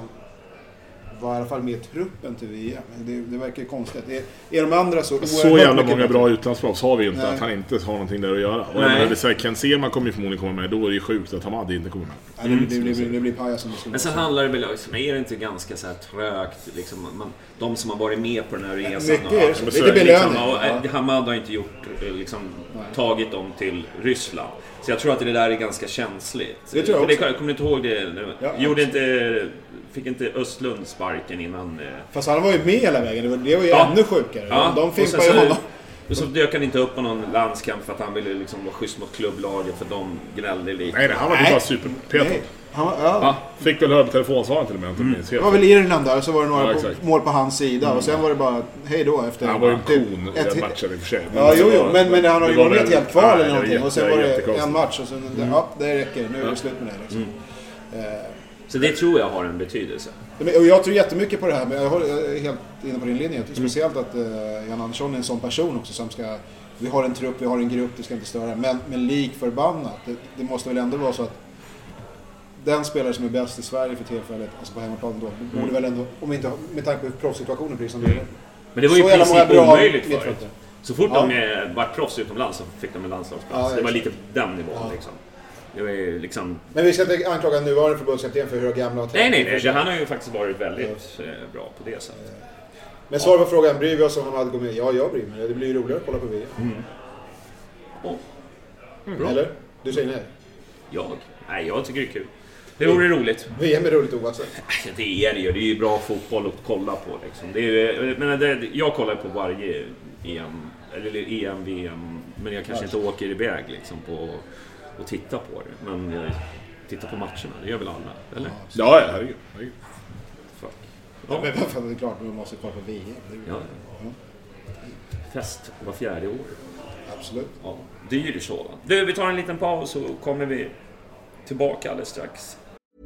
var i alla fall med i truppen till V M. Det, det verkar ju konstigt. Är, är de andra så... Så jävla många bra utlandsproffs har vi inte. Nej. Att han inte har någonting där att göra. Och när det säger Ken Sema kommer ju förmodligen komma med. Då är det ju sjukt att Hamad inte kommer med. Nej, det, det, det, det, det blir paja som det skulle. Men sen handlar det väl liksom, är det inte ganska så här trögt liksom, man, de som har varit med på den här resan. Mycket är det. Det är belöning. Liksom, Hamad har inte gjort liksom, tagit dem till Ryssland. Så jag tror att det där är ganska känsligt. Det tror jag också. Det, kommer ni inte ihåg det? Ja, Gjorde inte, fick inte Östlund sparken innan... Fast han var ju med hela vägen. Det var, det var ju ja. ännu sjukare. Ja. De fimpar ju honom. Och så dök han inte upp på någon landskamp för att han ville liksom vara schysst mot klubblaget för de gnällde lite. Nej, nej han var ju bara superpetad. Han var, ja. Ja. Fick väl höra på telefonsvaren till och med. Mm. Det var väl Irland där, så var det några ja, på, mål på hans sida. Mm. Och sen var det bara hej då efter... Han var ju en kon i den matchen i och för sig. Ja, jo, jo. Men, men han har ju varit helt kvar eller någonting. Jätte, och sen var det en match och sen... Mm. Ja, det räcker. Nu är det slut med det liksom. Mm. Uh, så det tror jag har en betydelse. Och jag tror jättemycket på det här, men jag är helt inne på din linje. Speciellt att uh, Jan Andersson är en sån person också som ska... Vi har en trupp, vi har en grupp, det ska inte störa. Men, men lik förbannat. Det, det måste väl ändå vara så att den spelare som är bäst i Sverige för tillfället, alltså på hemmaplan då, mm. borde väl ändå, om inte med tanke på proffssituationen precis som det är. Men det var ju så princip omöjligt förut. Så fort ja. de var proffs utomlands så fick de en landslagsplats. Ja, det var lite den nivån ja. liksom. Det var ju liksom... Men vi ska inte anklaga nuvarande förbundskapten för hur gamla och nej, nej, nej. Han har ju faktiskt varit väldigt ja. bra på det sättet. Men svar på frågan, bryr vi oss om han hade gått med? Ja, jag bryr mig. Det blir ju roligare att kolla på V M. Mm. Oh. Mm. Eller? Du säger nej? Jag? Nej, jag tycker det är kul. Det vore roligt. V M är roligt oavsett. Det är det ju. Det är ju bra fotboll att kolla på. Liksom. Det är ju, men det, jag kollar på varje E M, eller E M, V M. Men jag kanske inte åker iväg liksom, på och tittar på det. Men jag tittar på matcherna. Det gör väl alla, eller? Ja, ja, herregud. herregud. Fuck. Ja, men varför är det klart att vi måste kolla på V M? Ja. ja. Fest var fjärde år. Absolut. Ja, dyr sådan. Du, vi tar en liten paus så kommer vi tillbaka alldeles strax.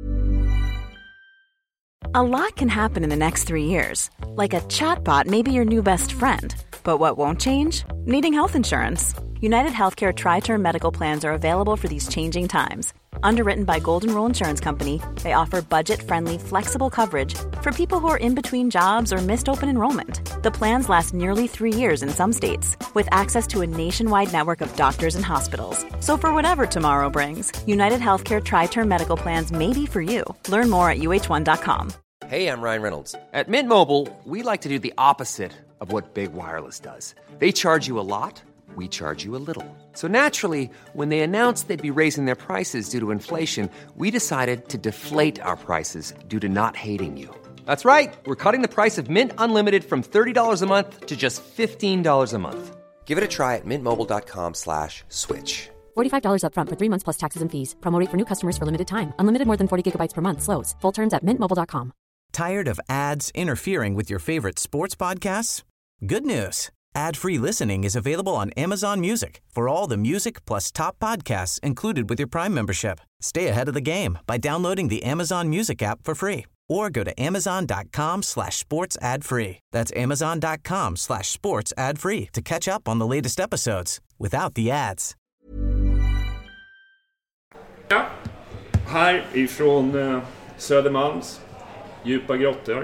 A lot can happen in the next three years. Like a chatbot may be your new best friend. But what won't change? Needing health insurance. United Healthcare Tri-Term Medical Plans are available for these changing times. Underwritten by Golden Rule Insurance Company, they offer budget-friendly, flexible coverage for people who are in between jobs or missed open enrollment. The plans last nearly three years in some states, with access to a nationwide network of doctors and hospitals. So for whatever tomorrow brings, United Healthcare Tri-Term Medical Plans may be for you. Learn more at U H one dot com. Hey, I'm Ryan Reynolds. At Mint Mobile, we like to do the opposite of what Big Wireless does. They charge you a lot. We charge you a little. So naturally, when they announced they'd be raising their prices due to inflation, we decided to deflate our prices due to not hating you. That's right. We're cutting the price of Mint Unlimited from thirty dollars a month to just fifteen dollars a month. Give it a try at mintmobile.com slash switch. forty-five dollars up front for three months plus taxes and fees. Promo rate for new customers for limited time. Unlimited more than forty gigabytes per month. Slows full terms at mint mobile dot com. Tired of ads interfering with your favorite sports podcasts? Good news. Ad-free listening is available on Amazon Music for all the music plus top podcasts included with your Prime membership. Stay ahead of the game by downloading the Amazon Music app for free or go to amazon.com slash sports ad free. That's amazon.com slash sports ad free to catch up on the latest episodes without the ads. Ja, här ifrån eh, Södermalms djupa grottor.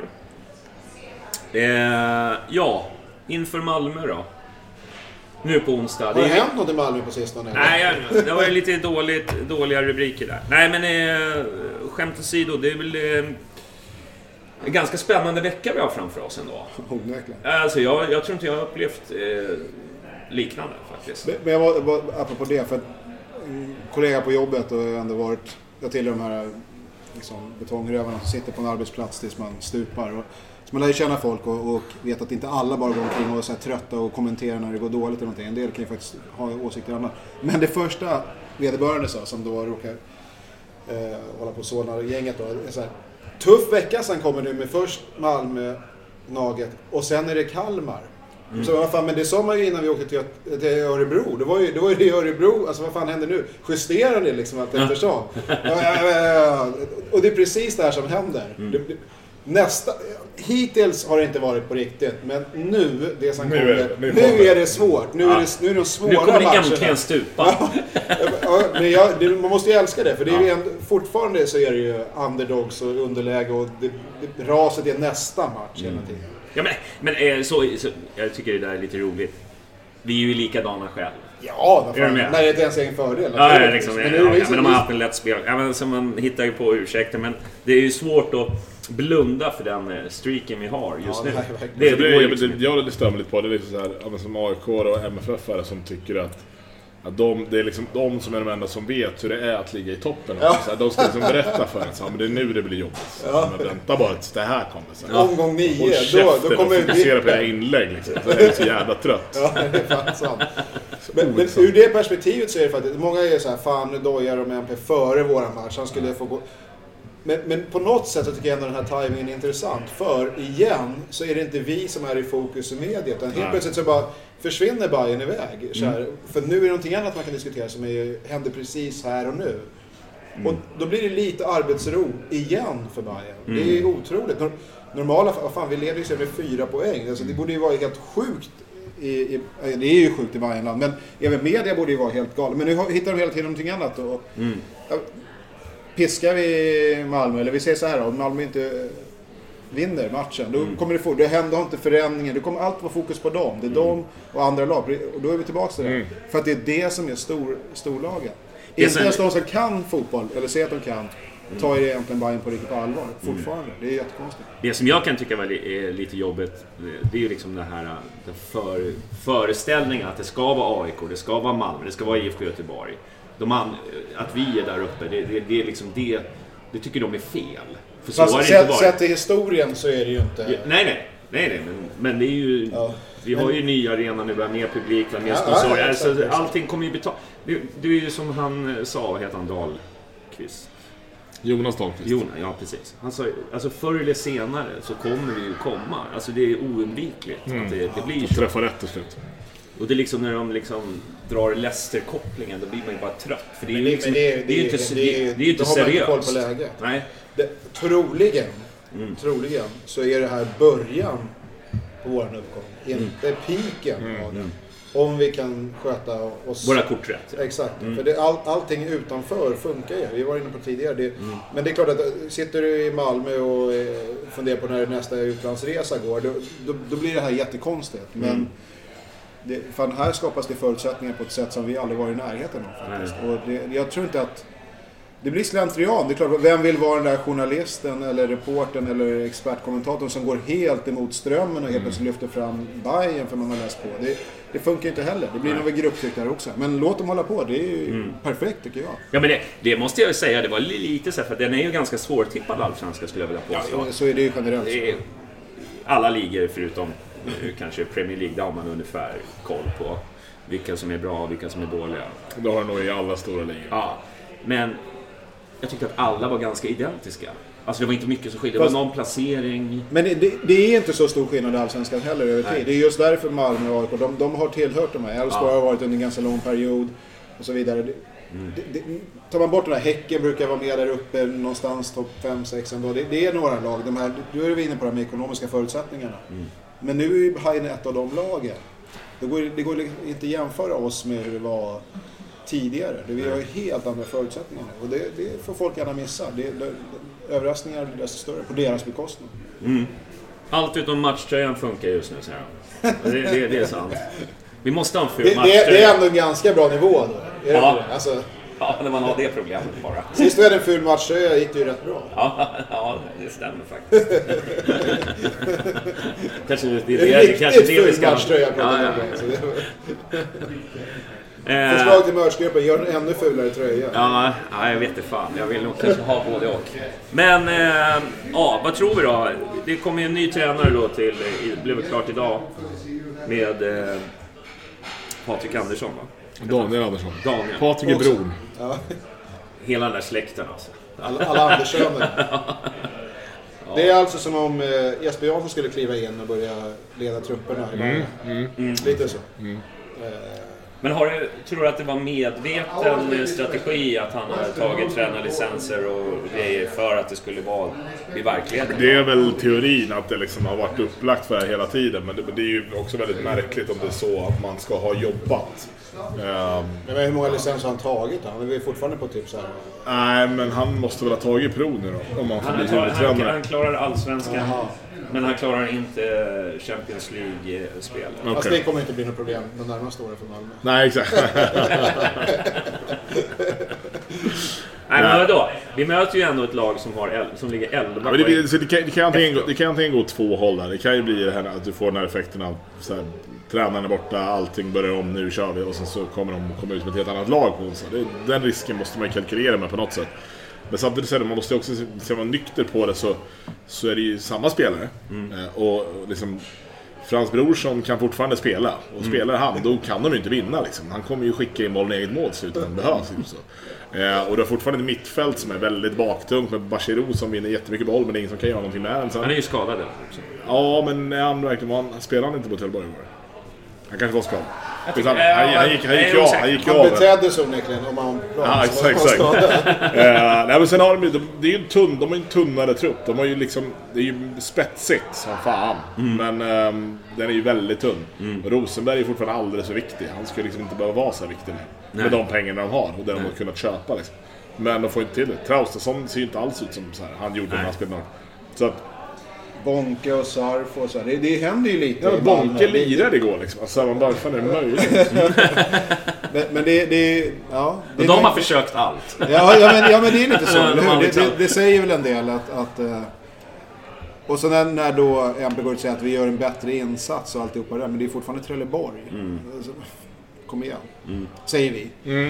Eh, ja, inför Malmö då. Nu på onsdag. Har det, det hänt något i Malmö på sistone? Nej, det var ju lite dåligt, dåliga rubriker där. Nej, men eh, skämt åsido, det är väl eh, en ganska spännande vecka vi har framför oss ändå. Onekligen. Alltså, jag, jag tror inte jag har upplevt eh, liknande faktiskt. Men jag var, var apropå det, för att en kollega på jobbet och ändå varit, jag tillhör de här liksom, betongrövarna som sitter på en arbetsplats tills man stupar. Och, så man lär ju känna folk och, och vet att inte alla bara går omkring och är så här trötta och kommenterar när det går dåligt eller någonting. En del kan ju faktiskt ha åsikter annat. Men det första vederbörande sa, som då råkar eh, hålla på Solna-gänget då, är så här: tuff vecka sen kommer nu med först Malmö, Naget och sen är det Kalmar. Mm. Så vad fan, men det sa man ju innan vi åkte till, till Örebro. Det var ju det var ju det Örebro. Alltså vad fan händer nu? Justerar ni liksom allt eftersom? Ja, ja, ja, ja. Och det är precis det här som händer. Mm. Det, det, nästa hittills har det inte varit på riktigt, men nu det som nu kommer är, nu, nu är det svårt. Nu ja. är det nu är det svåra matcher. Nu kommer det äntligen stupa. Ja, men jag, det, man måste ju älska det, för det är ju en, fortfarande så är det ju underdogs och underläge och det, det, raset är nästa match hela tiden. Ja, men, men så, så, jag tycker det där är lite roligt. Vi är ju likadana själv. Ja, fan, när det är inte ens egen fördel. Ja, ja, liksom, men, ja, ja, men de har haft en lätt spel. Ja, men, så man hittar ju på ursäkter, men det är ju svårt att blunda för den streaken vi har just ja, nu. Det, det, det, det, det, liksom. det, jag stämmer lite på det. Det är liksom så här, som A I K och M F F-are som tycker att att de, det är liksom de som är de enda som vet hur det är att ligga i toppen. Ja. Så här, de ska liksom berätta för en så här, men det är nu det blir jobbigt. Ja. Men vänta bara att det här kommer. Så här. Omgång nio, då, då kommer vi fokusera på era inlägg. Liksom. Så är så jävla trött. Ja, det är fan sant. Men, men ur det perspektivet så är det faktiskt, många är så här, fan nu dojar de M P före våran match. Han skulle få gå. Men, men på något sätt så tycker jag ändå den här timingen är intressant. För igen så är det inte vi som är i fokus i media. Utan helt plötsligt så bara försvinner Bayern iväg. Så här, mm. För nu är det någonting annat man kan diskutera som är, händer precis här och nu. Mm. Och då blir det lite arbetsro igen för Bayern. Mm. Det är otroligt. Normala, fan vi leder ju med fyra poäng. Alltså, det borde ju vara helt sjukt. I, i, det är ju sjukt i Bayernland. Men även media borde ju vara helt galen. Men nu hittar de hela tiden någonting annat. Och, mm. ja, piskar vi Malmö, eller vi säger så här då, om Malmö inte vinner matchen, då mm. kommer det få, det händer inte förändringar, det kommer allt vara fokus på dem, det är mm. dem och andra lag, och då är vi tillbaka till det. Mm. För att det är det som är stor, storlagen. Inte ens de som kan fotboll, eller säger att de kan, tar ju egentligen Bayern på riktigt på allvar, fortfarande. Mm. Det är jättekonstigt. Det som jag kan tycka är lite jobbigt, det är ju liksom det här den för, föreställningen att det ska vara A I K, det ska vara Malmö, det ska vara I F K Göteborg. De an, att vi är där uppe, det, det, det är liksom det, det tycker de är fel. För så fast har det sett, inte varit. Sett till historien så är det ju inte. Ja, nej, nej, nej, nej, men, men det är ju, ja. vi har ju nya arena nu, mer publik, mer ja, sponsorer. ja, ja, alltså, allting kommer ju betala. Det, det är ju som han sa, vad heter han, Dahlqvist? Jonas Dahlqvist. Jonas, ja precis. Han sa, alltså förr eller senare så kommer vi ju komma. Alltså det är oundvikligt mm. att det, det blir så. Träffa rätt till slut. Och det är liksom när de liksom drar Leicester-kopplingen, då blir man ju bara trött. För det är ju det, liksom, det, det, det är ju inte, det, det, det är inte seriöst. Koll på läget. Nej. Det, troligen, mm. troligen så är det här början på vår uppgång. Inte mm. piken mm. av den. Om vi kan sköta oss. Våra kort rätt. Ja. Exakt. Mm. För det, all, allting utanför funkar ju. Vi var inne på tidigare. Det, mm. Men det är klart att sitter du i Malmö och eh, funderar på när nästa utlandsresa går, då, då, då blir det här jättekonstigt. Men mm. det, fan, här skapas det förutsättningar på ett sätt som vi aldrig varit i närheten av faktiskt. Och det, jag tror inte att det blir slentrian. Det är klart, vem vill vara den där journalisten eller reportern eller expertkommentatorn som går helt emot strömmen och helt plötsligt mm. lyfter fram Bayern för man har läst på. Det, det funkar inte heller. Det blir nog grupptryck där också. Men låt dem hålla på. Det är ju mm. perfekt tycker jag. Ja, men det, det måste jag säga. Det var lite så här, för den är ju ganska svårtippad allsvenska skulle jag vilja påstå. Ja, så är det ju generellt. Det är, alla ligor förutom kanske Premier League, där har man ungefär koll på vilka som är bra och vilka som är dåliga. Det har nog i alla stora ligor. Ja, men jag tyckte att alla var ganska identiska. Alltså det var inte mycket som skilde. Det var någon placering. Men det, det är inte så stor skillnad i allsvenskan heller över tid. Det är just därför Malmö och A I K, de, de har tillhört de här. Elfsborg ja. har varit under en ganska lång period och så vidare. Det, mm. det, det, tar man bort den här Häcken brukar vara med där uppe någonstans topp fem sex ändå. Det, det är några lag. De här, nu är vi inne på de ekonomiska förutsättningarna. Mm. Men nu är Bayern ett av de lagen. Det går, det går inte att jämföra oss med hur det var tidigare. Vi har ju helt andra förutsättningar nu. Och det, det får folk gärna missa. Det, det, överraskningar blir desto större på deras bekostnad. Mm. Allt utom matchtröjan funkar just nu, säger jag. Det, det, det är sant. Vi måste ha en ful det, matchtröja. Det, det är ändå en ganska bra nivå då. Är ja. det alltså, ja, när man har det problemet bara. Sist vi hade en ful matchtröja gick det ju rätt bra. Ja, ja det stämmer faktiskt. kanske det, det, det är riktigt kanske det ful matchtröja. Ja, ja. Förslag till merchgruppen, gör en ännu fulare tröja. Ja, ja, jag vet inte fan. Jag vill nog kanske ha både och. Men, eh, ja, vad tror vi då? Det kommer ju en ny tränare då till, det blev klart idag, med eh, Patrik Andersson, va? Daniel Andersson. Daniel. Patrik är bron. Ja. Hela den där släkten alltså. Alla, alla Anderssöner. Ja. Det är alltså som om eh, Jesper Jansson skulle kliva in och börja leda trupperna. Mm, mm, mm. Lite så. Mm. Eh, Men har du, tror du att det var medveten strategi att han har tagit tränarlicenser och grejer för att det skulle vara i verkligheten? Det är väl teorin att det liksom har varit upplagt för det hela tiden. Men det, det är ju också väldigt märkligt om det är så att man ska ha jobbat. Um, men hur många licenser har han tagit då? Han är väl fortfarande på typ så här. Nej, men han måste väl ha tagit prov nu då, om man får han, bli tar, huvudtränare. han, han klarar allsvenskan. Aha. Men han klarar inte Champions League-spel. Okay. Fast det kommer inte bli något problem de närmaste åren för Malmö. Nej, exakt. Nej, men vadå? Vi möter ju ändå ett lag som, har, som ligger elva. Ja, men det, så det, kan, det, kan antingen gå, det kan antingen gå två håll där. Det kan ju bli det här att du får den här effekten av så här, tränaren är borta, allting börjar om, nu kör vi. Och sen så kommer de komma ut med ett helt annat lag på så det, den risken måste man kalkylera med på något sätt. Men samtidigt så är det, man måste också se man nykter på det, så, så är det ju samma spelare. Mm. Eh, och liksom Frans Brorsson kan fortfarande spela. Och mm. spelar han, då kan de ju inte vinna liksom. Han kommer ju skicka in bollen i eget mål så utan den behövs liksom så. Eh, och det är fortfarande ett mittfält som är väldigt baktungt med Bachirou som vinner jättemycket boll, men det är ingen som kan göra någonting med den. Han är ju skadad också. Ja, men är han verkligen, han spelar han inte på Trelleborg? Han kanske var skadad. Tycker, han, han, han gick han gick ju av. Han gick han betedde sig onekligen om man ja, exakt, exakt. uh, nej, men sen har de, de det är ju en tunn, de har en tunnare trupp. De har ju liksom, det är ju spetsigt som fan. Mm. Men um, den är ju väldigt tunn. Mm. Och Rosenberg är fortfarande alldeles för viktig. Han skulle liksom inte behöva vara så viktig med nej. De pengarna de har och det de har kunnat köpa liksom. Men de får inte till det. Traustason ser ju inte alls ut som så här han gjorde nej. När han spelade. Så att Bonke och Sarf och så. Det, det händer ju lite. Ja, Bonke lirade igår liksom. Alltså man bara, fan är det möjligt? men, men det, det ja. Det och de har försökt allt. ja, ja, men, ja, men det är lite så. det, det, det säger väl en del att... att uh, och så när, när då M P går och säger att vi gör en bättre insats och alltihopa där. Men det är fortfarande Trelleborg. Mm. Alltså, kom igen. Mm. Säger vi. Mm.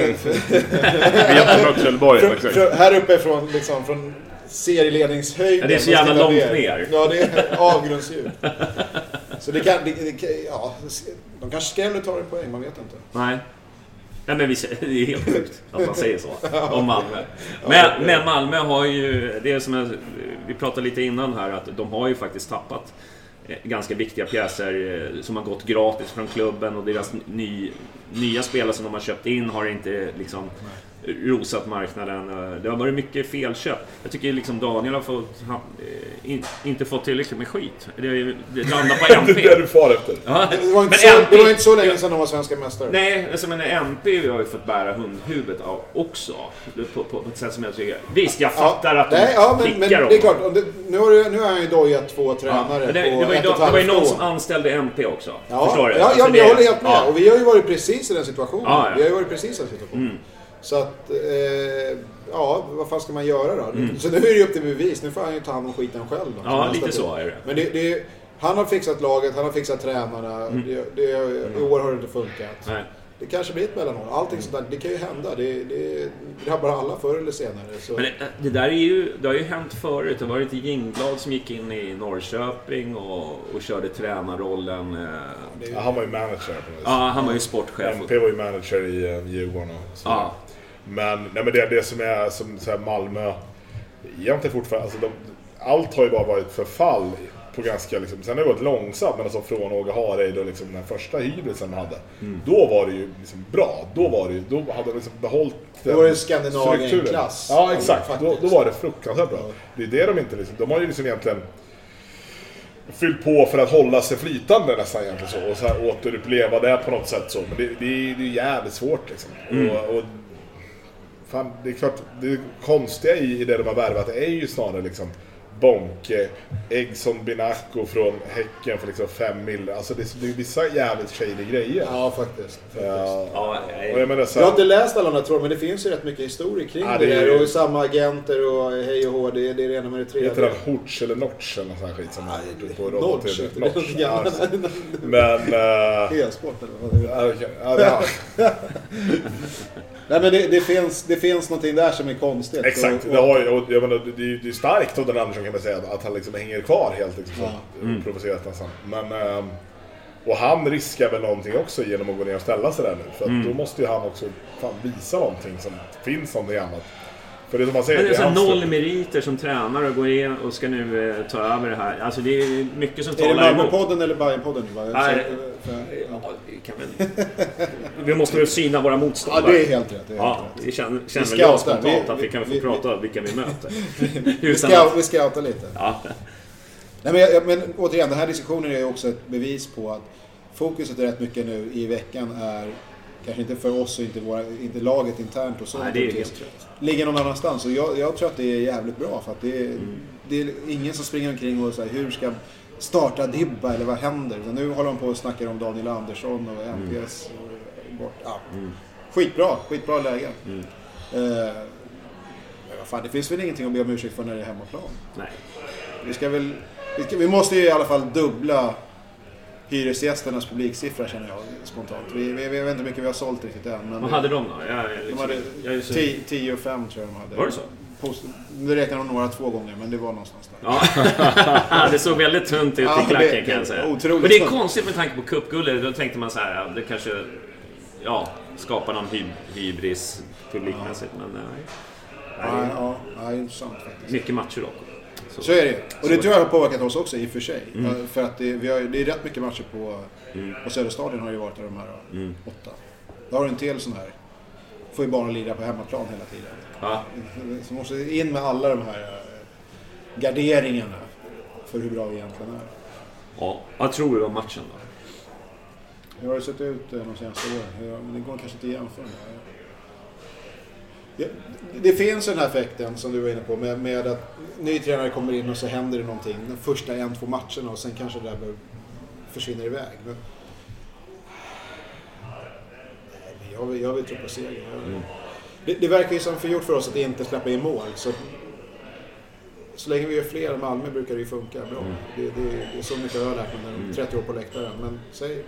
vi har inte Trelleborg. Från, från, här uppe från, liksom, från serieledningshöjden. Ja, det är så jävla långt ner. ner. Ja, det är avgrundsdjup. Så det kan, det, det, ja, de kanske ska ändå ta en poäng, man vet inte. Nej. Nej, men vi, det är helt sjukt att man säger så om Malmö. Men, men Malmö har ju, det är som jag, vi pratade lite innan här, att de har ju faktiskt tappat ganska viktiga pjäser som har gått gratis från klubben, och deras ny, nya spelare som de har köpt in har inte liksom rosat marknaden. Det har varit mycket felköp. Jag tycker liksom Daniel har fått, han, in, inte fått tillräckligt med skit. Det, det landar på M P. Det är det du far efter. Ja. Det, var inte så, M P, det var inte så länge sedan de var svenska mästare. Nej, alltså, men M P har ju fått bära hundhuvudet av också. På, på, på ett sätt som jag tycker. Visst, jag fattar ja, att de nej, ja, men, men det är klart. Det, nu, har du, nu har han ju dojat två tränare. Ja, det, det, var ju, då, det var ju någon som anställde M P också. Ja, förstår du? Ja, alltså, ja men det, jag håller helt med. Ja. Och vi har ju varit precis i den situationen. Ja, ja. Vi har ju varit precis i den situationen. Mm. Så att, eh, ja, vad fan ska man göra då? Mm. Så nu är det upp till bevis. Nu får han ju ta hand om skiten själv då. Ja, lite så är det. Men det, det, han har fixat laget, han har fixat tränarna. Mm. Det, det, I år har det inte funkat. Nej. Det kanske blir ett mellanår. Allting sånt där, det kan ju hända. Det, det drabbar alla förr eller senare. Så. Men det, det där är ju, det har ju hänt förut. Det var lite Jingblad som gick in i Norrköping och, och körde tränarrollen. Det, ja, han var ju manager. Ja, han var ju sportchef. M P var ju manager i uh, Djurgården. Och så. Ja. Men, nej, men det, det som är som så här, Malmö egentligen fortfarande, alltså de, allt har ju bara varit förfall på ganska liksom, sen har det gått långsamt, men alltså från Åge Hareid och liksom den första hybrisen hade. Mm. Då var det ju liksom bra. Då var det ju, då hade de liksom behållit då var det Skandinavien klass. Ja, exakt. Då, då var det fruktansvärt bra. Det är det de inte liksom, de har ju liksom egentligen fyllt på för att hålla sig flytande nästan egentligen så. Och så här återuppleva det på något sätt så. Men det, det, är, det är jävligt svårt liksom. Mm. Och, och fan, det är klart, det konstiga i, i det de har värvat är ju snarare liksom Bonke, Eggson Binaco från Häcken för liksom fem mil. Alltså det, det är vissa jävligt shady grejer. Ja, faktiskt. faktiskt. Ja, ja, och jag, menar, så jag har inte läst alla de här trådarna, men det finns ju rätt mycket historia kring ja, det, det där. Och samma agenter och hej och hå, det, det är det ena med det tredje. Heter det Hurts eller Notch eller något sånt här skit som har gjort på Notch. Notch. Ja, alltså. Men... E-sport eller vad? Ja, Nej, men det, det, finns, det finns någonting där som är konstigt. Exakt, och, och, det, har, och, jag menar, det, är, det är starkt av den Andersson kan man säga att han liksom hänger kvar helt liksom, ja. mm. provocerat nästan. Men, ähm, och han riskar väl någonting också genom att gå ner och ställa sig där nu. För mm. då måste ju han också fan visa någonting som finns någonting annat. För det som man säger, men det är, det är noll meriter som tränare och går in och ska nu eh, ta över det här. Alltså det är mycket som talar emot. Är det Malmö-podden eller Bayern-podden? Nej, ja, kan väl... vi måste väl syna våra motståndare. Ja, det är helt rätt. Det är ja, helt rätt. Vi känner, känner vi väl jag spontant vi, att vi kan få vi, prata om vilka vi möter. vi, ska, vi scoutar lite. Ja. Nej, men, jag, men återigen, den här diskussionen är ju också ett bevis på att fokuset är rätt mycket nu i veckan är kanske inte för oss och inte, våra, inte laget internt och så. Nej, det är helt rätt. Ligger någon annanstans. Och jag, jag tror att det är jävligt bra för att det är, mm. det är ingen som springer omkring och säger hur ska starta Dibba eller vad händer. Så nu håller de på och snackar om Daniel Andersson och M P S och bort. Ja. Mm. Skitbra, skitbra läge. Mm. Uh, vad fan, det finns väl ingenting att be om ursäkt för när det är hemmaplan. Nej. Vi ska väl vi, ska, vi måste ju i alla fall dubbla hyresgästernas publiksiffra känner jag spontant. Vi, vi, vi vet inte hur mycket vi har sålt riktigt än. Men vad hade de då? Jag, jag, liksom, de hade tio och fem tror jag de hade. Var det så? Post, nu räknar de några två gånger, men det var någonstans där. Ja. Det såg väldigt tunt ut ja, i klacken det, kan jag säga. Otroligt. Men det är konstigt med tanke på cupgullet. Då tänkte man så här, ja, det kanske ja, skapar någon hy- hybris publikmässigt. Ja. Men nej. Ja, ja, ja, intressant faktiskt. Mycket matcher dock. Så, så är det. Och det tror jag har påverkat oss också i och för sig. Mm. För att det, vi har, det är rätt mycket matcher på, mm. på Söderstadion har ju varit av de här mm. åtta. Då har du en till sån här. Får ju bara lira på hemmaplan hela tiden. Ja. Så måste in med alla de här garderingarna för hur bra vi egentligen är. Ja, vad tror du om matchen då? Jag har ju sett ut de senaste åren. Men det går kanske inte att jämföra. Det, det finns den här effekten som du var inne på med, med att ny tränare kommer in och så händer det någonting de första en, två matcherna och sen kanske det där försvinner iväg. Men, nej, jag, vill, jag vill tro på seger. Mm. Det, det verkar ju som förgjort för oss att inte släppa in mål. Så, så länge vi gör fler än Malmö brukar det ju funka bra. Mm. Det, det, det är så mycket jag har lärt mig när de trettio år på läktaren. Men säg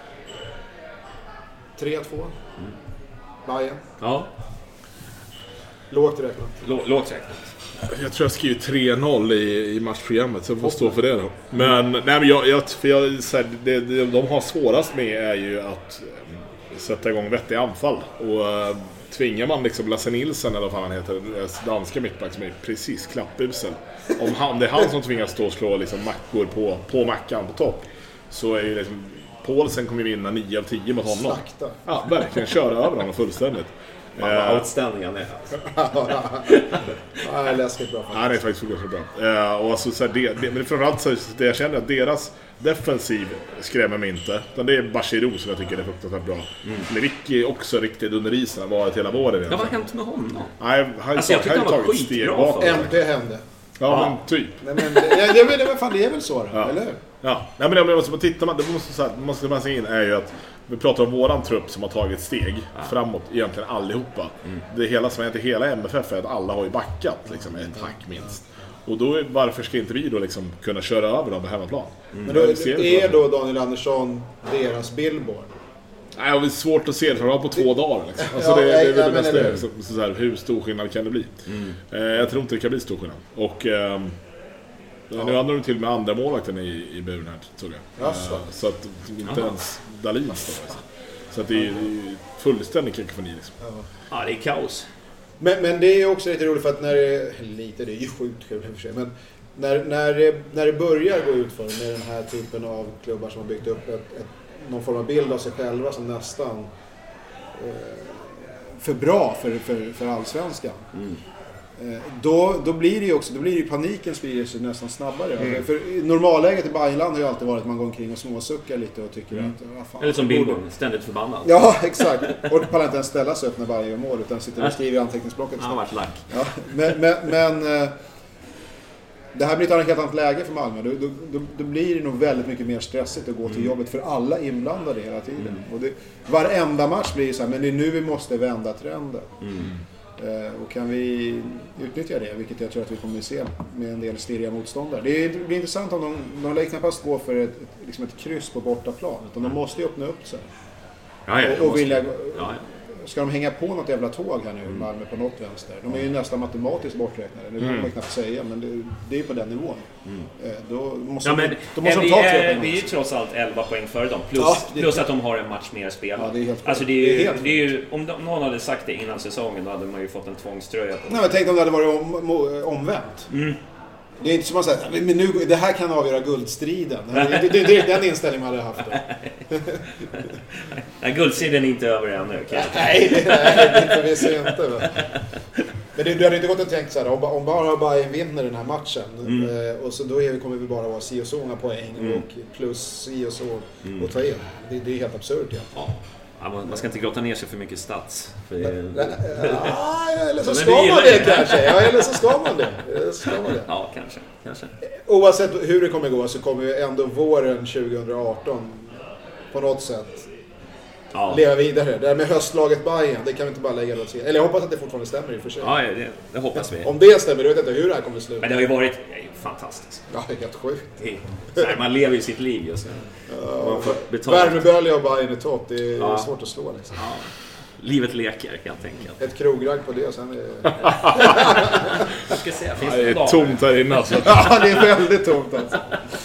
tre två. Mm. Bayern. Ja. Lågt räknat. L- lågt räknat. Jag tror jag skriver tre noll i, i matchprogrammet, så jag får stå för det då. Men, nej, men jag, jag, för jag, så här, det, det de har svårast med är ju att äh, sätta igång vettiga anfall. Och äh, tvingar man liksom Lasse Nilsson, eller vad fan han heter, danska mittback som är precis klappusel. Om han, det är han som tvingas stå och slå liksom, mackor på, på mackan på topp, så är ju liksom Paulsen kommer vinna nio av tio mot honom. Slakta. Ja, verkligen köra över honom fullständigt. Uh, outstanding han är. Ja, det är läskigt bra. Ja, det är faktiskt ganska bra. Uh, och alltså, så här, det, det, men framförallt så det jag känner att deras defensiv skrämmer mig inte. Utan det är Bachirou som jag tycker är fruktansvärt bra. Mm. Ricky också riktigt under isen, har varit hela våren. Ja, vad har hänt med honom då? Nej, han alltså, jag tycker han var skitbra. M P hände. Ja, ja, men typ. Nej, men det, jag vet, vad fan, det är väl så, ja. Eller hur? Ja, nej, men det måste man titta man, det måste så här, måste man se in är ju att vi pratar om våran trupp som har tagit steg ja. framåt egentligen allihopa. Mm. Det hela som heter hela M F F är att alla har ju backat liksom ett hack minst. Och då är, varför ska inte vi då liksom kunna köra över dem på hemmaplan? Mm. Men då, är då Daniel Andersson deras billboard? Nej, det är svårt att se det för de har på två dagar liksom. Alltså ja, det, det, det är väl det mesta så, så här, hur stor skillnad kan det bli? Mm. Eh, jag tror inte det kan bli stor skillnad. Och ehm, ja. nu använder de till med andra målvakten i, i buren här, såg jag. Uh, så att inte Aha. ens Dahlin står alltså. Så att det är, det är fullständigt kakofoni liksom. Ja. ja, det är kaos. Men, men det är också lite roligt för att när det, lite, det är ju sjukt kul för sig, men när, när, det, när det börjar gå ut för med den här typen av klubbar som har byggt upp ett, ett, någon form av bild av sig själva som nästan eh, för bra för, för, för allsvenskan. Mm. Då, då blir det ju också, då blir det ju paniken sprider sig nästan snabbare. Mm. För normalläget i Bayernland har ju alltid varit att man går omkring och småsuckar lite och tycker mm. att... Fan, eller som Bilbo, ständigt förbannad. Ja, exakt. Och pallar inte ens ställa sig upp när Bayern gör mål, utan sitter och skriver i anteckningsblocket. Han har varit lack. Ja, men... men, men det här blir ett helt annat läge för Malmö. Då, då, då, då blir det nog väldigt mycket mer stressigt att gå till jobbet för alla inblandade hela tiden. Mm. Och det, varenda match blir så här, men det är nu vi måste vända trenden. Mm. Eh, och kan vi utnyttja det, vilket jag tror att vi kommer att se med en del stirriga motståndare. Det, är, det blir intressant om de, de lär knappast gå för ett, ett, liksom ett kryss på bortaplan. Utan de måste ju öppna upp sig. Ja, ja, och, och vilja, ja, ja. Ska de hänga på något jävla tåg här nu, Malmö på något vänster? De är ju nästan matematiskt borträknade, det vill mm. man knappt säga, men det, det är på den nivån. Mm. Då måste, ja, men, de, då måste vi, de ta tre är, vi är ju trots allt elva poäng före dem, plus, ja, det, plus att de har en match mer spel. Ja, det är helt alltså, det är, det är, helt det är ju, om någon hade sagt det innan säsongen, då hade man ju fått en tvångströja. Nej, men tänk om det hade varit om, omvänt. Mm. Det är inte som man säger, men nu, det här kan avgöra guldstriden. Det, det, det, det är den inställningen man hade haft då. Nej, guldstriden är inte över ännu. Okay? Nej, det, nej, det förvisso inte. Va? Men det, du hade inte gått och tänkt så här, om, om bara Bayern vinner den här matchen, mm. eh, och så då är, kommer vi bara vara si och så många poäng mm. och plus si och så mm. och ta in. Det, det är helt absurt. Ja. Ja, man, man ska inte grotta ner sig för mycket stats. För det... ja, eller så ska man det kanske. Ja, eller så ska man det. Eller så ska man det. Ja, kanske, kanske. Oavsett hur det kommer gå så kommer ju ändå våren tjugo arton på något sätt ja. leva vidare. Det här med höstlaget Bayern, det kan vi inte bara lägga åt sidan. Eller jag hoppas att det fortfarande stämmer i och för sig. Ja, det, det hoppas vi. Om det stämmer, jag vet inte hur det här kommer att sluta. Men det har ju varit fantastiskt. Ja, det är helt sjukt. Så här, man lever ju sitt liv just nu. Ja, värmebölja och Bayern är topp, det är ja. svårt att slå liksom. Ja. Livet leker helt enkelt. Ett krogragg på det, sen är jag ska se, finns ja, det är tomt här inne alltså. Ja, det är väldigt tomt alltså.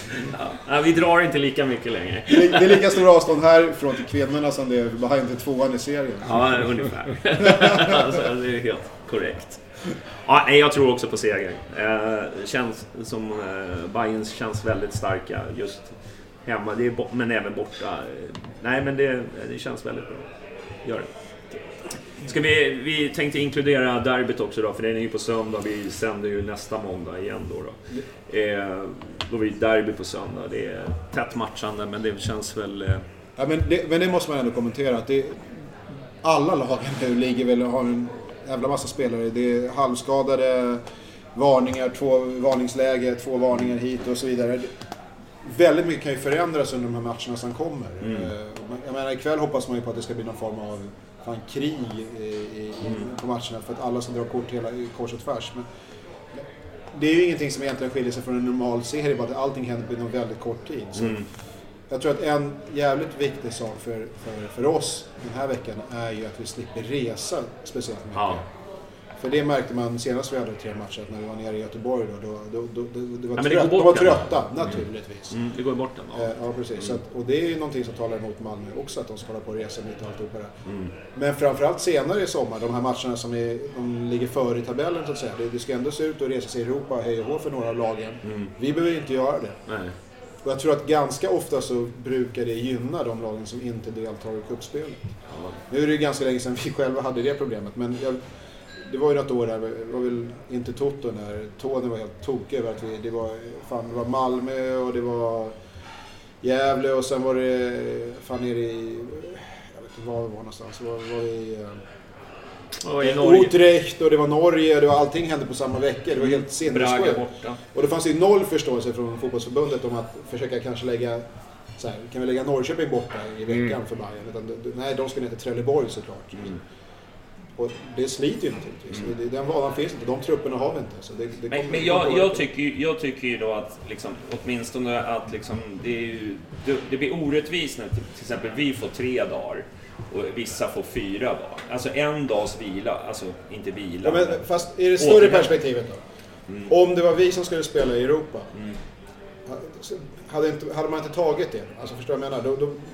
Ja, vi drar inte lika mycket längre. Det, det är lika stor avstånd härifrån till kvinnorna som det är behind the tvåan i serien. Ja, ungefär. Alltså, det är helt korrekt. Ja, jag tror också på seger. Eh, känns som eh, Bayern känns väldigt starka just hemma, det är bo- men även borta. Nej, men det, det känns väldigt bra. Gör det. Ska vi, vi tänkte inkludera derbyt också då, för den är ju på söndag. Vi sänder ju nästa måndag igen då. Då, eh, då vi derby på söndag. Det är tätt matchande, men det känns väl... Eh... Ja, men, det, men det måste man ändå kommentera. Att det, alla lagen nu ligger väl och har en jävla massa spelare. Det är halvskadade, varningar, två varningsläge, två varningar hit och så vidare. Väldigt mycket kan ju förändras under de här matcherna som kommer. Mm. Jag menar, ikväll hoppas man ju på att det ska bli någon form av fan, krig i, i, mm. på matcherna för att alla ska dra kort hela kors och tvärs. Men det är ju ingenting som egentligen skiljer sig från en normal serie, bara att allting händer på en väldigt kort tid. Så mm. jag tror att en jävligt viktig sak för, för, för oss den här veckan är ju att vi slipper resa speciellt mycket. Ja. För det märkte man senast vi hade tre matcher när vi var nere i Göteborg då, då, då, då, då, det var ja, trött, det de var trötta då. Naturligtvis. Mm, det går bort den. Ja, ja precis. Mm. Så att, och det är ju någonting som talar emot Malmö också, att de ska hålla på och resa lite och allt på det. Mm. Men framförallt senare i sommar, de här matcherna som är, de ligger före i tabellen så att säga. Det, det ska ändå se ut att resa sig i Europa och hej och hå för några av lagen. Mm. Vi behöver inte göra det. Nej. Och jag tror att ganska ofta så brukar det gynna de lagen som inte deltar i cupspelet. Ja. Nu är det ganska länge sedan vi själva hade det problemet, men jag, det var ju något år där, det var väl inte Toto när Tony var helt tokig över att vi, det var, fan, det var Malmö och det var Gävle och sen var det fan nere i, jag vet inte var det var någonstans, var, var det i, och i Norge. Utrecht och det var Norge, det var, allting hände på samma vecka, det var helt sinnessjukt. Och det fanns ju noll förståelse från fotbollsförbundet om att försöka kanske lägga så här, kan vi lägga Norrköping borta i veckan mm. för Bayern, utan nej, de ska ner till Trelleborg såklart. Mm. Och det sliter ju naturligtvis. Mm. Den varan finns inte, de trupperna har vi inte. Så det, det men men jag, jag, tycker, jag tycker ju då att liksom, åtminstone att liksom, det, är ju, det, det blir orättvist när till exempel vi får tre dagar och vissa får fyra dagar. Alltså en dags vila, alltså inte vila. Ja, men, fast i det större återhäm- perspektivet då. Mm. Om det var vi som skulle spela i Europa, mm. hade, inte, hade man inte tagit det? Alltså förstår jag menar? Då, då, mm.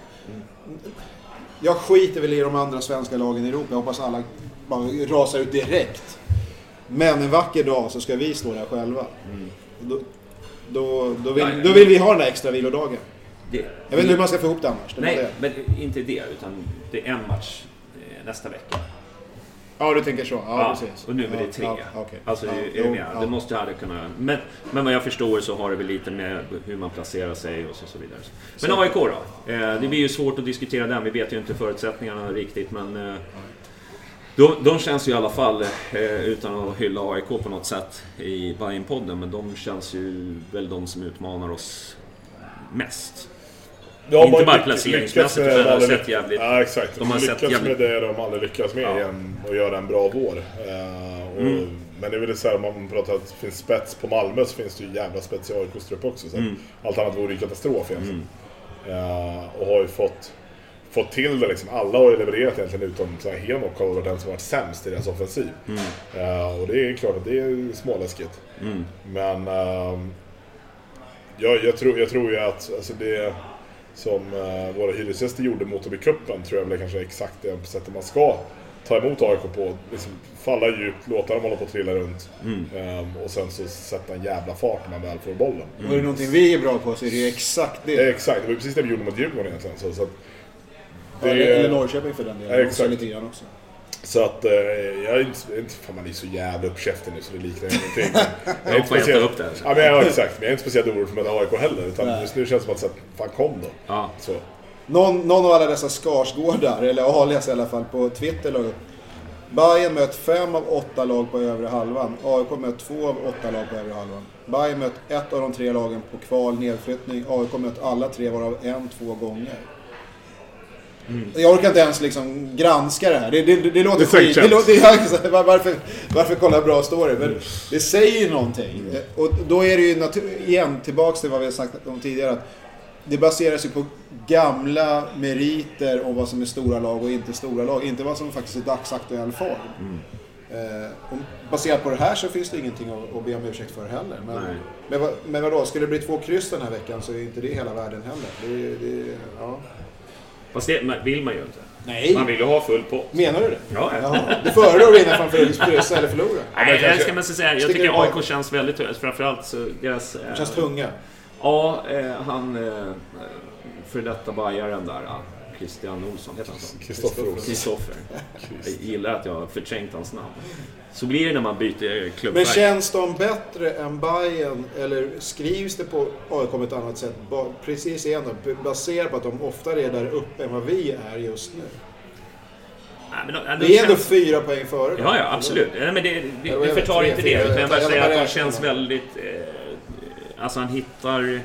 Jag skiter väl i de andra svenska lagen i Europa. Jag hoppas alla bara rasar ut direkt. Men en vacker dag så ska vi stå där själva. Mm. Då, då, då, vill, då vill vi ha den där extra vilodagen. Det, jag vet inte hur man ska få ihop det annars. Det nej, det. Men inte det, utan det är en match nästa vecka. Ja, du tänker så. Ja, ja precis. Och nu är det tre. Ja, ja, okay. Alltså, ja, är jo, det, med? Ja. det måste jag kunna... Men, men vad jag förstår så har det väl lite med hur man placerar sig och så, så vidare. Men A I K då? Eh, det blir ju svårt att diskutera den. Vi vet ju inte förutsättningarna riktigt, men... Eh, de, de känns ju i alla fall, eh, utan att hylla A I K på något sätt i Bajen-podden, men de känns ju väl de som utmanar oss mest. De inte bara lyck- placeringsmässigt, utan de har sett jävligt... Ja, exakt. De har lyckats sett jävligt... med det de aldrig lyckats med ja. igen och göra en bra vår. Uh, och, mm. Men det är väl så här, om man pratar att det finns spets på Malmö, så finns det ju jävla spets i A I K-strupp också. Så mm. allt annat vore ju katastrof egentligen. Mm. Uh, och har ju fått, fått till det liksom. Alla har ju levererat egentligen, utom så här, Henok har varit den som varit sämst i deras offensiv. Mm. Uh, och det är klart att det är småläskigt. Mm. Men uh, jag, jag, tror, jag tror ju att alltså det som uh, våra hyresgäster gjorde mot Åby Cupen, tror jag väl kanske exakt det sättet man ska ta emot A I K på. Liksom falla djupt, låta dem hålla på att trilla runt. Mm. Um, och sen så sätta en jävla fart när man väl får bollen. Mm. Och är det någonting vi är bra på så är det ju exakt det. Eh, exakt, det var precis det vi gjorde mot Djurgården egentligen. Så, så att det, ja, eller Norrköping för den delen. Eh, exakt. Lite grann också. Så att eh, jag är inte, inte fan, man är så jävla uppkäften nu så det liknar ingenting. Jag är inte speciellt upp det. Ja, men, ja, exakt. Men jag är inte speciellt orolig för med A I K heller. Utan Nej. just nu känns det som att fan kom då. Ja. Så. Någon, någon av alla dessa Skarsgårdar, eller alias i alla fall, på Twitter la upp. Bayern möt fem av åtta lag på övre halvan. A I K möt två av åtta lag på övre halvan. Bayern möt ett av de tre lagen på kval nedflyttning. A I K möt alla tre varav en, två gånger. Mm. Jag orkar inte ens liksom granska det här. Det, det, det, det låter skit. Det låter, det, varför, varför kolla bra story? Men det säger ju någonting. Mm. Och då är det ju natur- igen tillbaks till vad vi har sagt om tidigare. Att det baseras ju på gamla meriter om vad som är stora lag och inte stora lag. Inte vad som faktiskt är dagsaktuell form. Mm. Eh, och baserat på det här så finns det ingenting att, att be om ursäkt för heller. Men, men, vad, men vadå? Skulle det bli två kryss den här veckan så är inte det hela världen heller. Det, det, ja. Fast det vill man ju inte. Nej. Man vill ju ha full pott. Menar du det? Ja, ja. ja. Du föredrar att vinna framför att kryssa eller förlora? Nej, jag ska man säga. Jag tycker A I K känns väldigt högt. Framförallt så deras... Det känns tunga. Ja, eh, han... Eh, för detta bajaren där... Christian Olsson heter han så. Kristoffer. Kristoffer. Jag gillar att jag har förträngt hans namn. Så blir det när man byter klubbfärg. Men känns de bättre än Bayern eller skrivs det på A I K på ett annat sätt? Precis igen då, baserat på att de oftare är där uppe än vad vi är just nu. Nej, men de, de det är känns... ändå fyra poäng före. Då. Ja, ja, absolut. Nej, men det, det, det förtar tre, inte tre, det. Utan jag bara säger att de känns väldigt... Eh, alltså han hittar...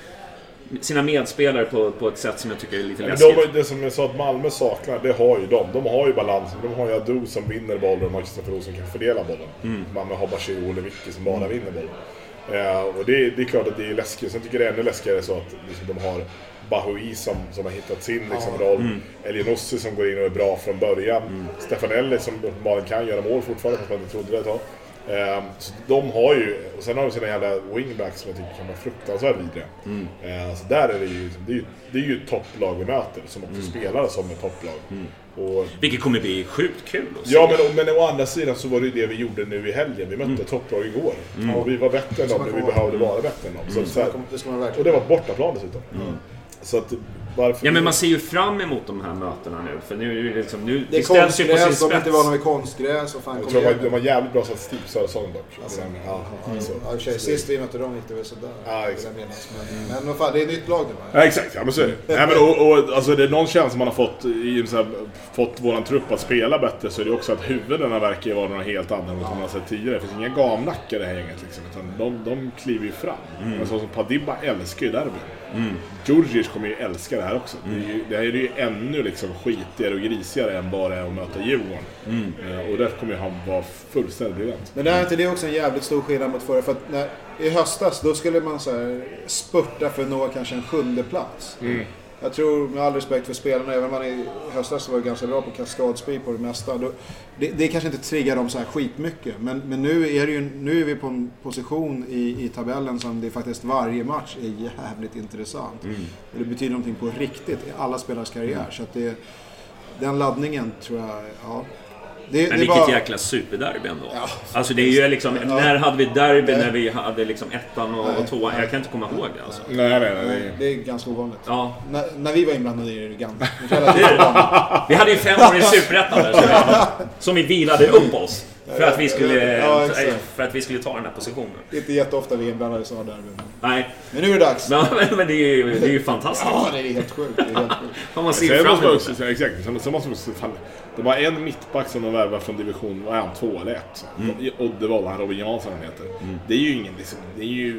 sina medspelare på, på ett sätt som jag tycker är lite läskigt. De, det som jag sa att Malmö saknar, det har ju de. De har ju balansen. De har ju Adu som vinner bollen och de har Kristoffer Olsson som kan fördela bollen. Mm. Malmö har Bashir och Ole Vicky som bara vinner bollen. Uh, och det, det är klart att det är läskigt. Sen tycker jag det är ännu läskigare så att liksom, de har Bahoui som, som har hittat sin liksom, roll. Mm. Elionossi som går in och är bra från början. Mm. Stefanelli som uppenbarligen kan göra mål fortfarande fast man inte trodde det ett tag. Um, så de har ju, och sen har de sina jävla wingbacks som jag tycker kan vara fruktansvärt vidriga. Mm. Uh, så där är det ju, det är ju, det är ju ett topplag vi möter som också mm. spelar som ett topplag. Mm. Och, vilket kommer bli sjukt kul att se. Ja, men, men å andra sidan så var det ju det vi gjorde nu i helgen. Vi mötte mm. topplag igår. Mm. Och vi var bättre än dem när vi behövde vara bättre än dem. Mm. Så, så här, det ska man verkligen. Och det var ett bortaplan dessutom. Mm. Så att varför... Ja, men man ser ju fram emot de här mötena nu. För nu är det liksom... Nu, det är konstgräs, de inte var någon konstgräs. Och fan jag tror de, de var jävligt bra statistik så här sån dock. Alltså, ja, mm. alltså, ja, tjej, sist vi mötte dem gick det väl sådär. Ja, exakt. Men, men, men fan, det är ett nytt lag nu. Ja, exakt. Ja, men så är det. Nej, men, och, och, alltså, det är någon känsla man har fått i så här, fått våran trupp att spela bättre, så är det också att huvudena verkar ju vara några helt andra än vad man har sett tidigare. Det finns inga gamnackar i det här gänget liksom, utan de, de kliver ju fram. Mm. Men så som Padibba älskar ju derbyn. Mm. Djurdjic kommer ju älska det här också. Mm. Det, är ju, det här är ju ännu liksom skitigare och grisigare än bara att möta Djurgården. Mm. Eh, och där kommer ju han vara fullständigt briljant. Men är inte det också en jävligt stor skillnad mot förra? För att när, i höstas då skulle man så här spurta för att nå kanske en sjunde plats. Mm. Jag tror med all respekt för spelarna, även om man i höstas var ganska bra på kaskadsprid på det mesta. Då, det, det kanske inte triggar dem så här skitmycket. Men, men nu, är det ju, nu är vi på en position i, i tabellen som det är varje match är jävligt intressant. Mm. Och det betyder någonting på riktigt i alla spelares karriär. Mm. Så att det, den laddningen tror jag, ja, Det, men vilket bara... jäkla superderby ändå. Ja. Alltså det är ju liksom, ja. När hade vi derby ja. När vi hade liksom ettan och, och tvåan? Jag kan inte komma ihåg det alltså. Nej, nej, nej, nej. Det är ganska ovanligt. Ja. När, när vi var inblandade i det ganska. Vi hade ju fem år i superettan där som, som vi vilade upp oss. För att vi skulle, ja, för att vi skulle ta den här positionen. Det är inte jätteofta vi är inblandade i sådana derby. Nej. Men nu är det dags. Men, men det, är ju, det är ju fantastiskt. Ja, det är helt sjukt. Det är helt sjukt. Om man ser fram emot det. Exakt. Så måste man också falla. Det var en mittback som de värvade från division, vad är han, två eller ett? Mm. I Uddevalla, han Robin Jansson han heter. Mm. Det är ju ingen, liksom, det är ju,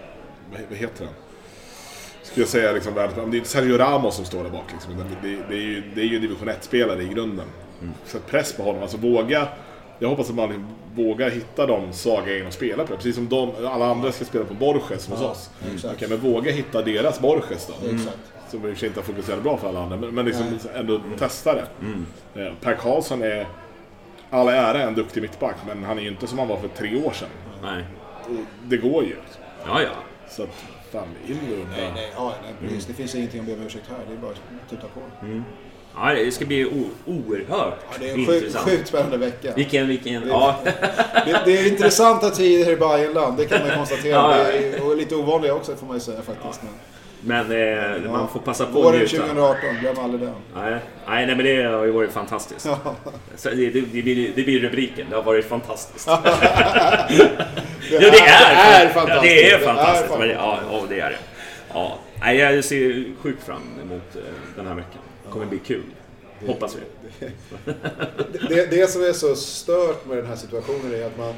vad heter han? Ska jag säga liksom, det är inte Sergio Ramos som står där bak liksom. det, det, är ju, det är ju division ett-spelare i grunden. Mm. Så press på honom, alltså våga, jag hoppas att man liksom vågar hitta de svaga in och spela på det. Precis som de, alla andra ska spela på Borges hos ja, oss. Mm. Okej, men våga hitta deras Borges då. Mm. Som vi inte har fokuserat bra för alla andra. Men, men liksom ändå mm. testa det. Mm. Eh, Per Karlsson är alla ära en duktig mittback. Men han är ju inte som han var för tre år sedan. Nej. Och det går ju. Ja, ja. Så att, fan, in och nej, nej, ja, nej, precis. Det finns ingenting att be om ursäkt här. Det är bara att tuta på. Mm. Ja, det ska bli o- oerhört ja, det är en sjukt, sjukt spännande vecka. Vilken, vilken, det, ja. det, det är intressanta tider i Bayernland, det kan man konstatera. Ja, ja. Det är, och lite ovanliga också får man ju säga faktiskt. Ja. Men eh, ja. man får passa på åren tjugo arton, glöm aldrig den. Nej, nej, nej, men det har ju varit fantastiskt. Ja. Så det, det, det, blir, det blir rubriken, det har varit fantastiskt. det, ja, det, är, det är fantastiskt. Ja, det är fantastiskt. Det är ja, ja, det är det. Ja. Nej, jag ser sjukt fram emot uh, den här veckan. Det kommer bli kul. Det, hoppas vi. Det, det, det som är så stört med den här situationen är att man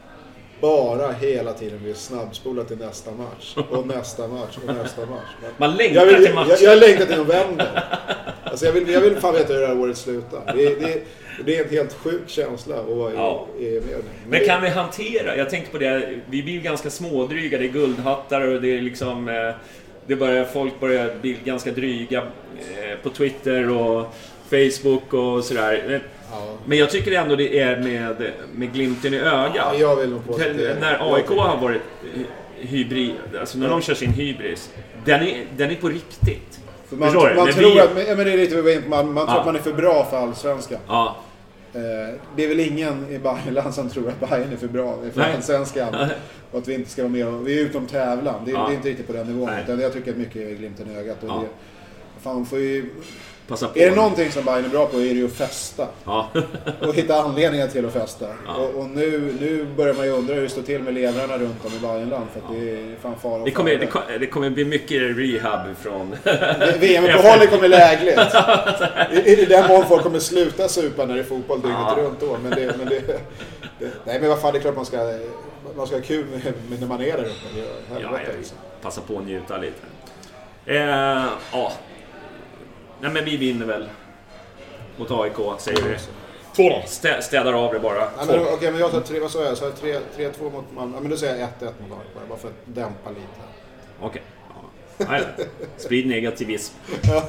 bara hela tiden vill snabbspola till nästa match. Och nästa match och nästa match. Man längtar vill, till matchen. Jag, jag längtar till november. Alltså jag, vill, jag vill fan veta hur det här året slutar. Det, det, det är en helt sjuk känsla att vara ja. i, i med. Men, Men kan vi hantera? Jag tänkte på det. Vi blir ju ganska smådryga. Det är guldhattar och det är liksom... Eh, det börjar, folk börjar bli ganska dryga eh, på Twitter och Facebook och sådär. Men, ja. men jag tycker ändå det är med, med glimten i ögat. Ja, jag vill nog på det. När, när A I K har varit hybrid, alltså när ja. de kör sin hybris, den är, den är på riktigt. Man, man tror vi... att, men det är lite, man, man ja. tror att man är för bra för allsvenskan. Ja. Det är väl ingen i Bayernland som tror att Bayern är för bra för allsvenskan. Och att vi inte ska vara med och, vi är utom tävlan. Det, ja. det är inte riktigt på den nivån. Utan jag tycker att mycket är glimten i ögat. Och ja. det, fan, får ju, Passa på. Är det någonting som Bayern är bra på är det ju att festa. Ja. och hitta anledningar till att festa. Ja. Och, och nu, nu börjar man ju undra hur det står till med levrarna runt om i Bayernland. För att ja. det är fan fara och det kommer, det, kommer, det kommer bli mycket rehab från... V M-uppehållet kommer lägligt. I, I den mån folk kommer sluta supa när det är fotboll dygnet ja. runt då. Men det, men det, det, nej men vad fan, det är klart man ska... Man ska ha kul med när man är där uppe. Ja, jag passa på att njuta lite. Eh, ja. Nej, men vi vinner väl mot A I K, säger vi. Två då. Stä, städar av det bara. Ja, men, okej, okay, men jag tar tre, vad sa jag? Så jag tre, tre två mot man. Ja, men då säger jag ett ett mot A I K, bara för att dämpa lite. Okej. Okay. Nej, sprid negativism. Ja,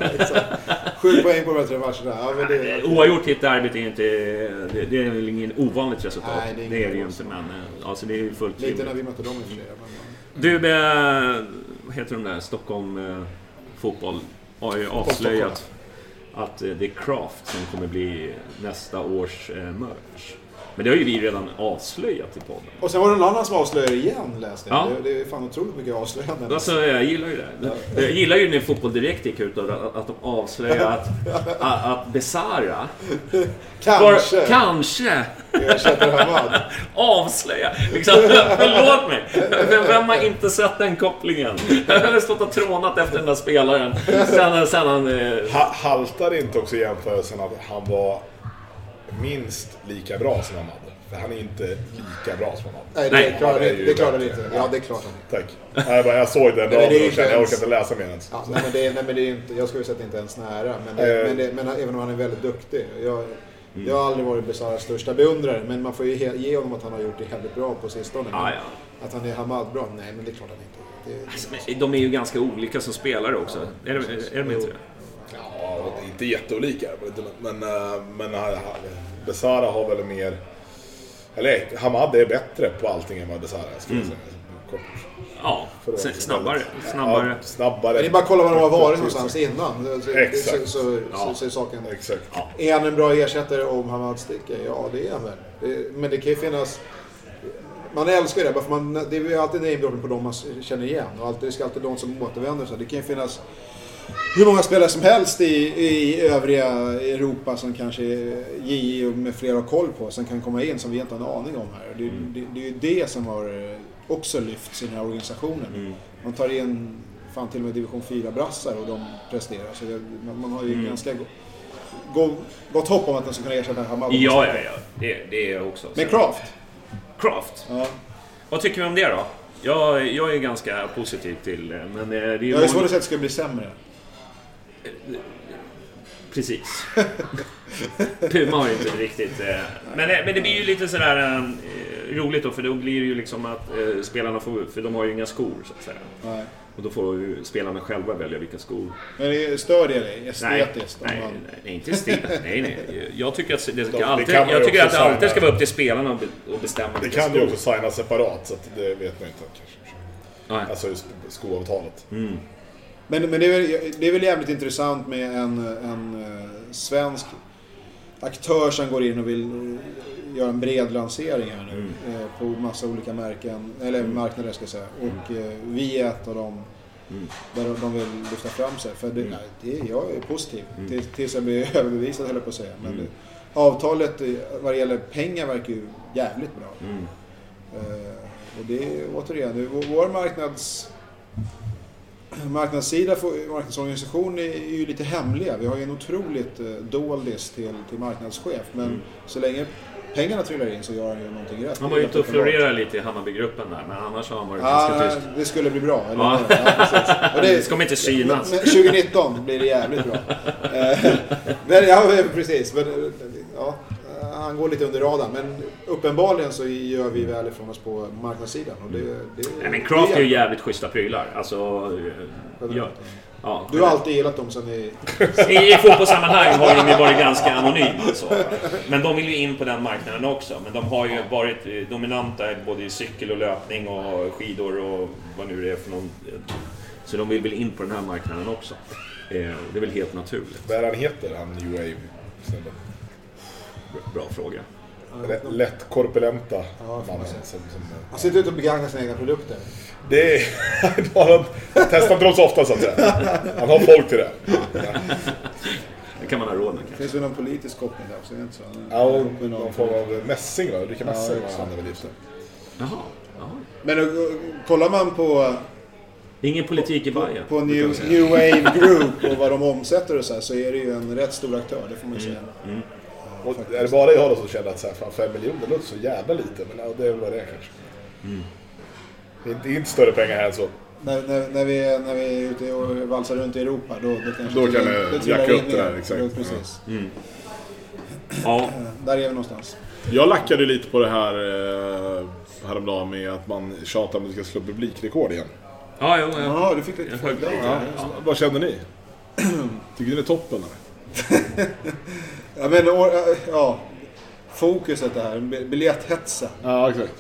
sju poäng på de här tre matcherna. Ja, men det, oavgjort i ett arbete är inte det, det är väl ingen ovanligt resultat. Nej, det är, det är det ju inte, men alltså det är ju fullt lite när vi mötte dem i flera. Men... Du, med, vad heter de där? Stockholm eh, fotboll har ju avslöjat att det är Craft som kommer bli nästa års eh, merch. Men det har ju vi redan avslöjat i podden. Och sen var det någon annan som avslöjade igen, läste jag. Ja. Det, det är fan otroligt mycket avslöjande. Alltså, jag gillar ju det. Ja. Jag gillar ju när Fotboll Direkt gick ut att, att de avslöjar att, att, att Besara kanske var, kanske jag avslöja. Liksom, förlåt mig. Vem har inte sett den kopplingen? Jag har stått och trånat efter den där spelaren. Sen, sen han... Eh... Ha, haltar inte också jämförelsen att han var minst lika bra som Ahmad. För han är inte lika bra som Ahmad. Nej, det, Nej, klarar det, det klarar det inte. Ja, det är klart. Tack. Jag, bara, jag såg den raden och kände jag orkade inte läsa mer ens. Ja, nej, men det, nej, men det är inte, jag skulle säga att det inte ens nära. Men, det, men, det, men även om han är väldigt duktig. Jag, mm. jag har aldrig varit Besaras största beundrare. Men man får ju ge, ge honom att han har gjort det väldigt bra på sistone. Ah, ja. Att han är Hamad bra. Nej, men det är klart han inte. Det, alltså, men de är ju ganska olika som spelare också. Ja, är, det, är, är de inte det? Ja, inte jätteolika. Men, men, men Besara har väl mer... Eller Hamad är bättre på allting än vad Besara är. Mm. kort. Ja, snabbare. Snabbare. Ja, snabbare. Det är bara att kolla var de har varit någonstans innan. Exakt. Så, så, ja. så, så är saken. Exakt. Ja. Är han en bra ersättare om Hamad sticker? Ja, det är han väl. Det, men det kan ju finnas... Man älskar det, för man, det är ju alltid namedropping på dem man känner igen. Och alltid, det ska alltid de som återvänder. Så det kan ju finnas hur många spelare som helst i, i övriga Europa som kanske J med flera har koll på. Som kan komma in som vi inte har en aning om här. Det, mm. det, det är ju det som har också lyfts i den här organisationen. Mm. Man tar in fan till och med division fyra-brassar och de presterar. Så det, man har ju mm. ganska gott, gott hopp om att den ska kunna ersätta Hamad. Ja, ja, ja. Det, det är också. Men Kraft? Kraft? Ja. Vad tycker vi om det då? Jag, jag är ganska positiv till det. Men det är ju jag är svårt att säga att det ska bli sämre. Precis. Puma har ju inte riktigt. Men, men det blir ju lite sådär eh, roligt då, för då blir det ju liksom att eh, spelarna får, för de har ju inga skor så att säga. Nej. Och då får ju spelarna själva välja vilka skor. Men det stör det dig estetiskt? Nej, nej, man... nej, inte estetiskt. Nej, nej. Jag tycker att det, ska de, alltid, det jag tycker att det alltid ska vara upp till spelarna att bestämma. Det kan ju också signa separat, så att det vet man inte kanske. Nej. Alltså just skoavtalet. Mm. Men, men det, är väl, det är väl jävligt intressant med en, en svensk aktör som går in och vill göra en bred lansering här nu mm. på massa olika märken, eller mm. marknader ska jag säga. Och mm. vi är ett av dem mm. där de vill lyfta fram sig. För det, mm. nej, det, jag är positiv mm. till, tills jag blir överbevisad, höll jag på att säga. Men mm. det, avtalet vad det gäller pengar verkar ju jävligt bra. Mm. Uh, och det är återigen, vår marknads... Marknadssida, marknadsorganisation är ju lite hemliga. Vi har ju en otroligt doldis till, till marknadschef. Men mm. så länge pengarna trillar in så gör han ju någonting rätt. Han var ju ute och florerade lite i Hammarbygruppen där. Men annars har han varit ja, ganska tyst. Det skulle bli bra. Eller? Ja. Ja, och det, det ska inte synas. Men, men tjugonitton blir det jävligt bra. men, ja, precis. Men, ja, han går lite under radarn. Men uppenbarligen så gör vi väl ifrån oss på marknadssidan. Och det, det, Nej, men Kraft är ju jävligt schyssta prylar. Alltså, ja, ja, du har alltid gillat dem sen i... I fotbollssammanhang har de ju varit ganska anonyma. Alltså. Men de vill ju in på den marknaden också. Men de har ju varit dominanta både i cykel och löpning och skidor och vad nu det är för någon. Så de vill väl in på den här marknaden också. Det är väl helt naturligt. Vad är han heter, han New Wave? Bra fråga. Lätt, lätt korpulenta ja, mannen som, som, han sitter ut och begagnar sina egna produkter. Det är han testar inte dem så ofta så att säga. Han har folk till det. Det kan man ha råd med. Det finns väl någon politisk koppling där också, inte så? Ja, och någon form av mässing va? Vilka mässor ja, han är väl lite. Jaha, jaha. Men uh, kollar man på ingen politik i Bayern. På, på New, New Wave Group och vad de omsätter och så här, så är det ju en rätt stor aktör, det får man säga. Mm. Mm. Och är det bara jag då som känner att så här, fan, fem miljoner låter så jävla lite, men ja, det är väl vad det är kanske. Mm. Det, är inte, det är inte större pengar här än så. När, när, när, vi, när vi är ute och valsar runt i Europa, då, då, kanske då kan det jacka upp det där. Exakt. Då, precis. Ja. Mm. Ja. Där är vi någonstans. Jag lackade lite på det här eh, häromdagen med att man tjatar om att det ska slå publikrekord igen. Ja, jo, ja. Ja, du fick lite för det. Ja. Ja. Vad känner ni? Tycker ni det är toppen eller? Ja, men ja, fokuset det här, biljetthetsen. Ja, exakt.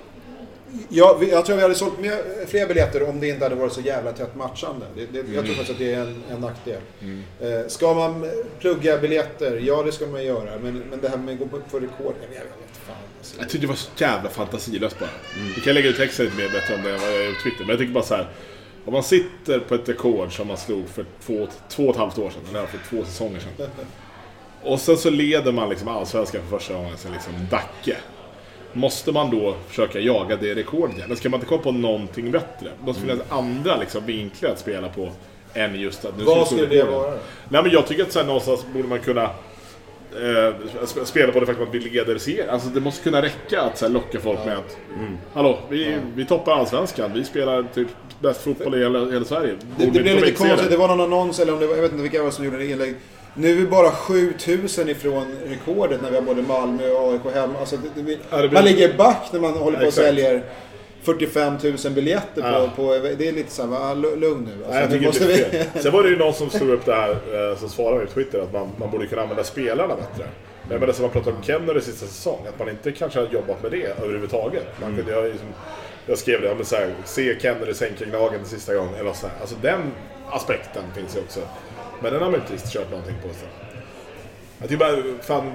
Ja, jag tror vi hade sålt mer, fler biljetter om det inte hade varit så jävla tätt matchande. Det, det, mm. Jag tror faktiskt att det är en, en nackdel. Mm. Eh, ska man plugga biljetter? Ja, det ska man göra. Men, men det här med att gå upp för rekord, jag vet inte fan. Alltså. Jag tyckte det var så jävla fantasilöst bara. Mm. Vi kan lägga ut texten lite mer bättre om det än vad jag gör på Twitter. Men jag tycker bara så här. Om man sitter på ett rekord som man slog för två, två och ett halvt år sedan, eller för två säsonger sedan. Och sen så leder man liksom allsvenskan för första gången sen liksom Dacke. Måste man då försöka jaga det rekordet? Eller ska man inte komma på någonting bättre? Det måste finnas mm. andra liksom vinklar att spela på än just att... Nu vad skulle det vara? Nej, men jag tycker att så här, någonstans borde man kunna eh, spela på det faktum att vi leder serien. Alltså det måste kunna räcka att så här, locka folk ja. med att mm. hallå, vi, ja. vi toppar allsvenskan. Vi spelar typ bäst fotboll i hela, hela Sverige. Det, det blev lite konstigt. Det. det var någon annons eller om det var, jag vet inte vilka var som gjorde det inlägg. Nu är vi bara sjutusen ifrån rekordet när vi har både Malmö och A I K hemma. Alltså det, det, ja, det blir... Man ligger back när man håller på och säljer fyrtiofem tusen biljetter ja. på, på... Det är lite så här, lugn nu. Alltså, Nej, jag tycker måste vi... Sen var det ju någon som stod upp där eh, som svarade på Twitter att man, man borde kunna använda spelarna bättre. Men det som man pratade om Kenner i sista säsong, att man inte kanske har jobbat med det överhuvudtaget. Man kunde mm. ju liksom jag skrev det, men så här, se Kennedy sänka Gnagen den sista gången eller så här. Alltså den aspekten finns ju också. Men den har man inte kört någonting på så. Jag tycker bara, fan,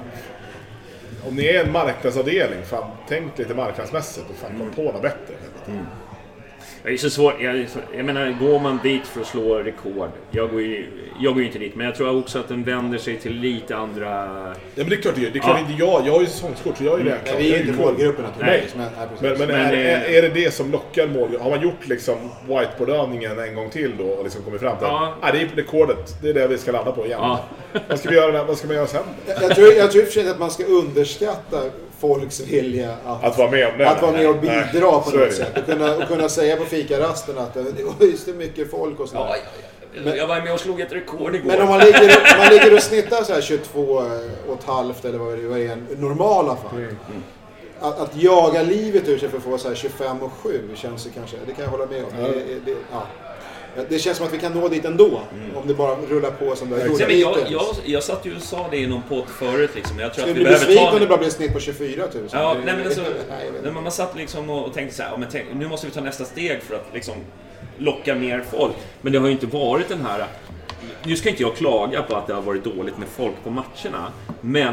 om ni är en marknadsavdelning, fan, tänk lite marknadsmässigt och fan, kom på något bättre. Mm. Det är så svårt. Jag, jag menar, går man dit för att slå rekord? Jag går ju, jag går ju inte dit, men jag tror också att den vänder sig till lite andra... Ja, men det är klart det är. Det är klart ja. inte jag. Jag är ju säsongskort, så jag är det. Mm. Vi är inte målgruppen. Nej. Men, men, men är, är, är det det som lockar målgruppen? Har man gjort liksom whiteboard-övningen en gång till då och liksom kommit fram till ja. ah, det är rekordet. Det är det vi ska landa på igen. Ja. Vad ska vi göra? Vad ska man göra sen? Jag, jag tror jag tror för sig att man ska underskatta folks vilja att, att vara med om det. Att vara med och bidra Nej. på något sätt. Och kunna, och kunna säga på fikarasten att det är just det mycket folk och sådär. Ja, ja, ja. Jag var med och slog ett rekord igår. Men om man ligger, om man ligger och snittar så här tjugotvå och ett halvt eller vad det är i normala fall. Mm. Att, att jaga livet ur sig för att få så här tjugofem och sju känns det kanske. Det kan jag hålla med om. Det, det, ja. Det känns som att vi kan nå dit ändå. Mm. Om det bara rullar på som det har gjort. Jag, jag, jag satt ju och sa det i någon podd förut. Liksom. Jag tror Skulle att vi behöver ta... om det bara blir snitt på tjugofyra tusen? Ja, nej, men alltså, nej, man satt liksom och tänkte så här, men tänk, nu måste vi ta nästa steg för att liksom locka mer folk. Men det har ju inte varit den här... Nu ska inte jag klaga på att det har varit dåligt med folk på matcherna. Men...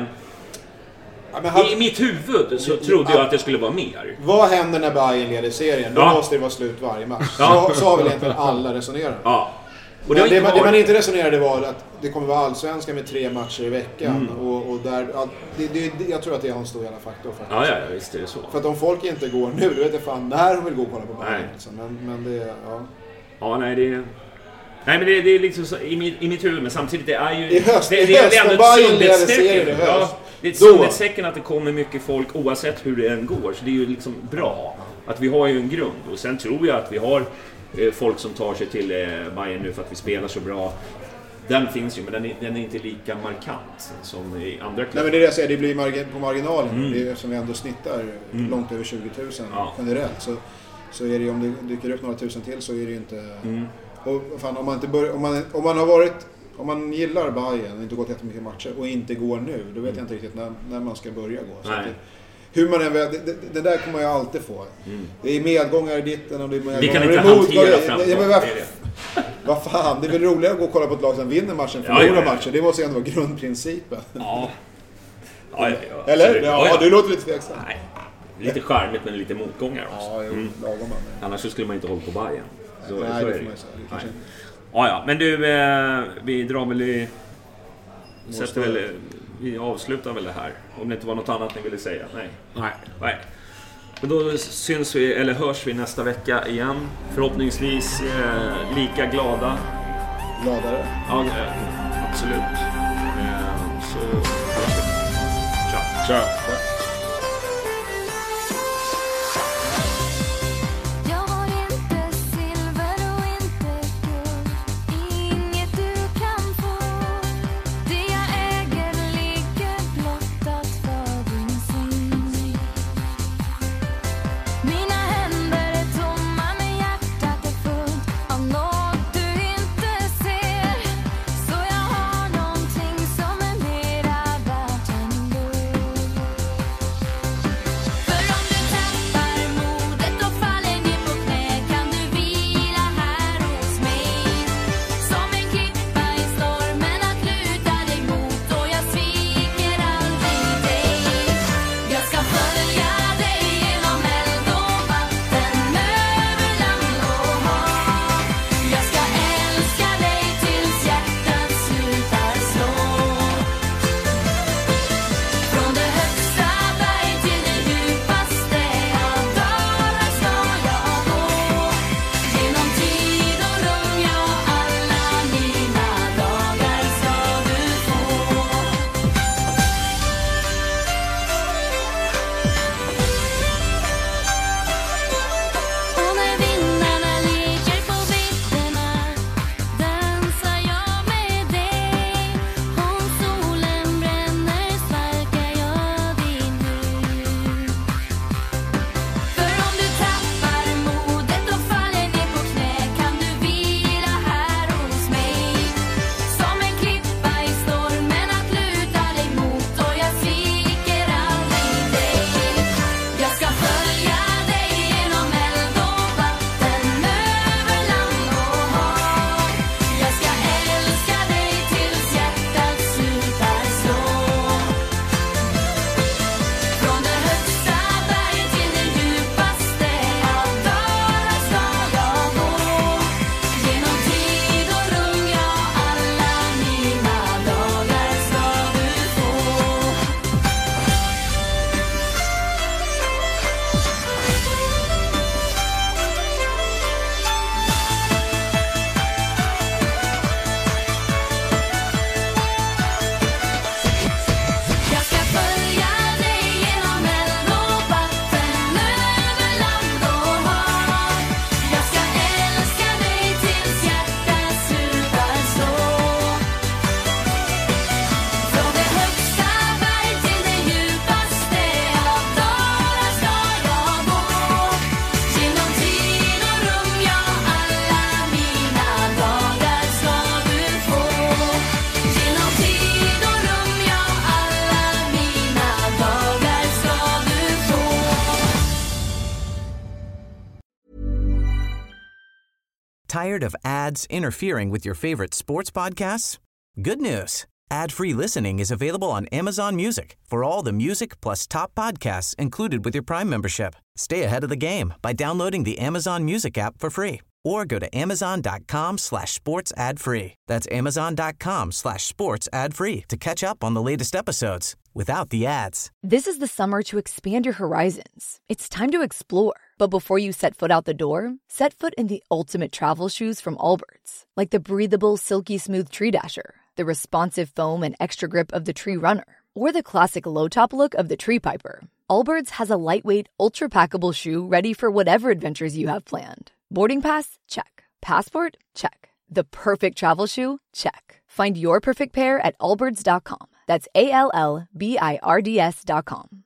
Ja, men han... I mitt huvud så trodde jag att det skulle vara mer. Vad händer när Bayern leder serien? Då ja. måste det vara slut varje match. Ja. Så, så har väl egentligen alla resonerat. Ja. Och det, det, man, det man inte resonerade var att det kommer vara allsvenska med tre matcher i veckan. Mm. Och, och där, det, det, jag tror att det har en stor jävla faktor. Faktiskt. Ja, ja, visst är det så. För att om folk inte går nu, då vet jag fan, när de vill gå och kolla på Bayern. Liksom. Men, men det, ja. Ja, nej, det är... Nej, men det, det är liksom så, i, mitt, i mitt huvud, men samtidigt det är ju... I höst, det, i det, höst, det är ändå ett sundhetstecken. Ja, det är ett sundhetstecken att det kommer mycket folk oavsett hur det än går. Så det är ju liksom bra att vi har ju en grund. Och sen tror jag att vi har eh, folk som tar sig till eh, Bayern nu för att vi spelar så bra. Den finns ju, men den är, den är inte lika markant som i andra klubbar. Nej, men det är det jag säger, det blir marg- på marginalen. Mm. Det är som vi ändå snittar mm. långt över tjugo tusen ja. generellt. Så, så är det ju, om det dyker upp några tusen till så är det ju inte... Mm. Och fan, om man inte bör, om man om man har varit om man gillar Bayern och inte gått jättemycket matcher och inte går nu, då vet jag inte riktigt när, när man ska börja gå. Så det, hur man än det, det, det där kommer jag alltid få. Mm. Det är medgångar i ditten och det är medgångar. Vi kan inte hantera framgång. Vad fan, det är väl roligare att gå och kolla på ett lag som vinner matchen för ja, ja, ja. matcher. Det måste ju ändå vara grundprincipen. Ja. Ja, ja, ja. Eller? Ja, ja. ja, du låter lite tveksam. Nej. Lite charmigt men lite motgångar också. Ja, jo, mm. lagom man. Annars så skulle man inte hålla på Bayern. Så, nej, så det får man det. ju säga. Kanske... Ja, ja, men du, eh, vi drar väl i... Sätter väl, vi avslutar väl det här. Om det inte var något annat ni ville säga. Nej. Nej. Nej. Men då syns vi, eller hörs vi nästa vecka igen. Förhoppningsvis eh, lika glada. Gladare? Ja, eh, absolut. Eh, så... Tja. Tja. Tired of ads interfering with your favorite sports podcasts? Good news. Ad-free listening is available on Amazon Music for all the music plus top podcasts included with your Prime membership. Stay ahead of the game by downloading the Amazon Music app for free or go to amazon.com slash sports ad free. That's amazon.com slash sports ad free to catch up on the latest episodes without the ads. This is the summer to expand your horizons. It's time to explore. But before you set foot out the door, set foot in the ultimate travel shoes from Allbirds. Like the breathable, silky smooth Tree Dasher, the responsive foam and extra grip of the Tree Runner, or the classic low-top look of the Tree Piper. Allbirds has a lightweight, ultra-packable shoe ready for whatever adventures you have planned. Boarding pass? Check. Passport? Check. The perfect travel shoe? Check. Find your perfect pair at allbirds dot com. That's A L L B I R D S dot com.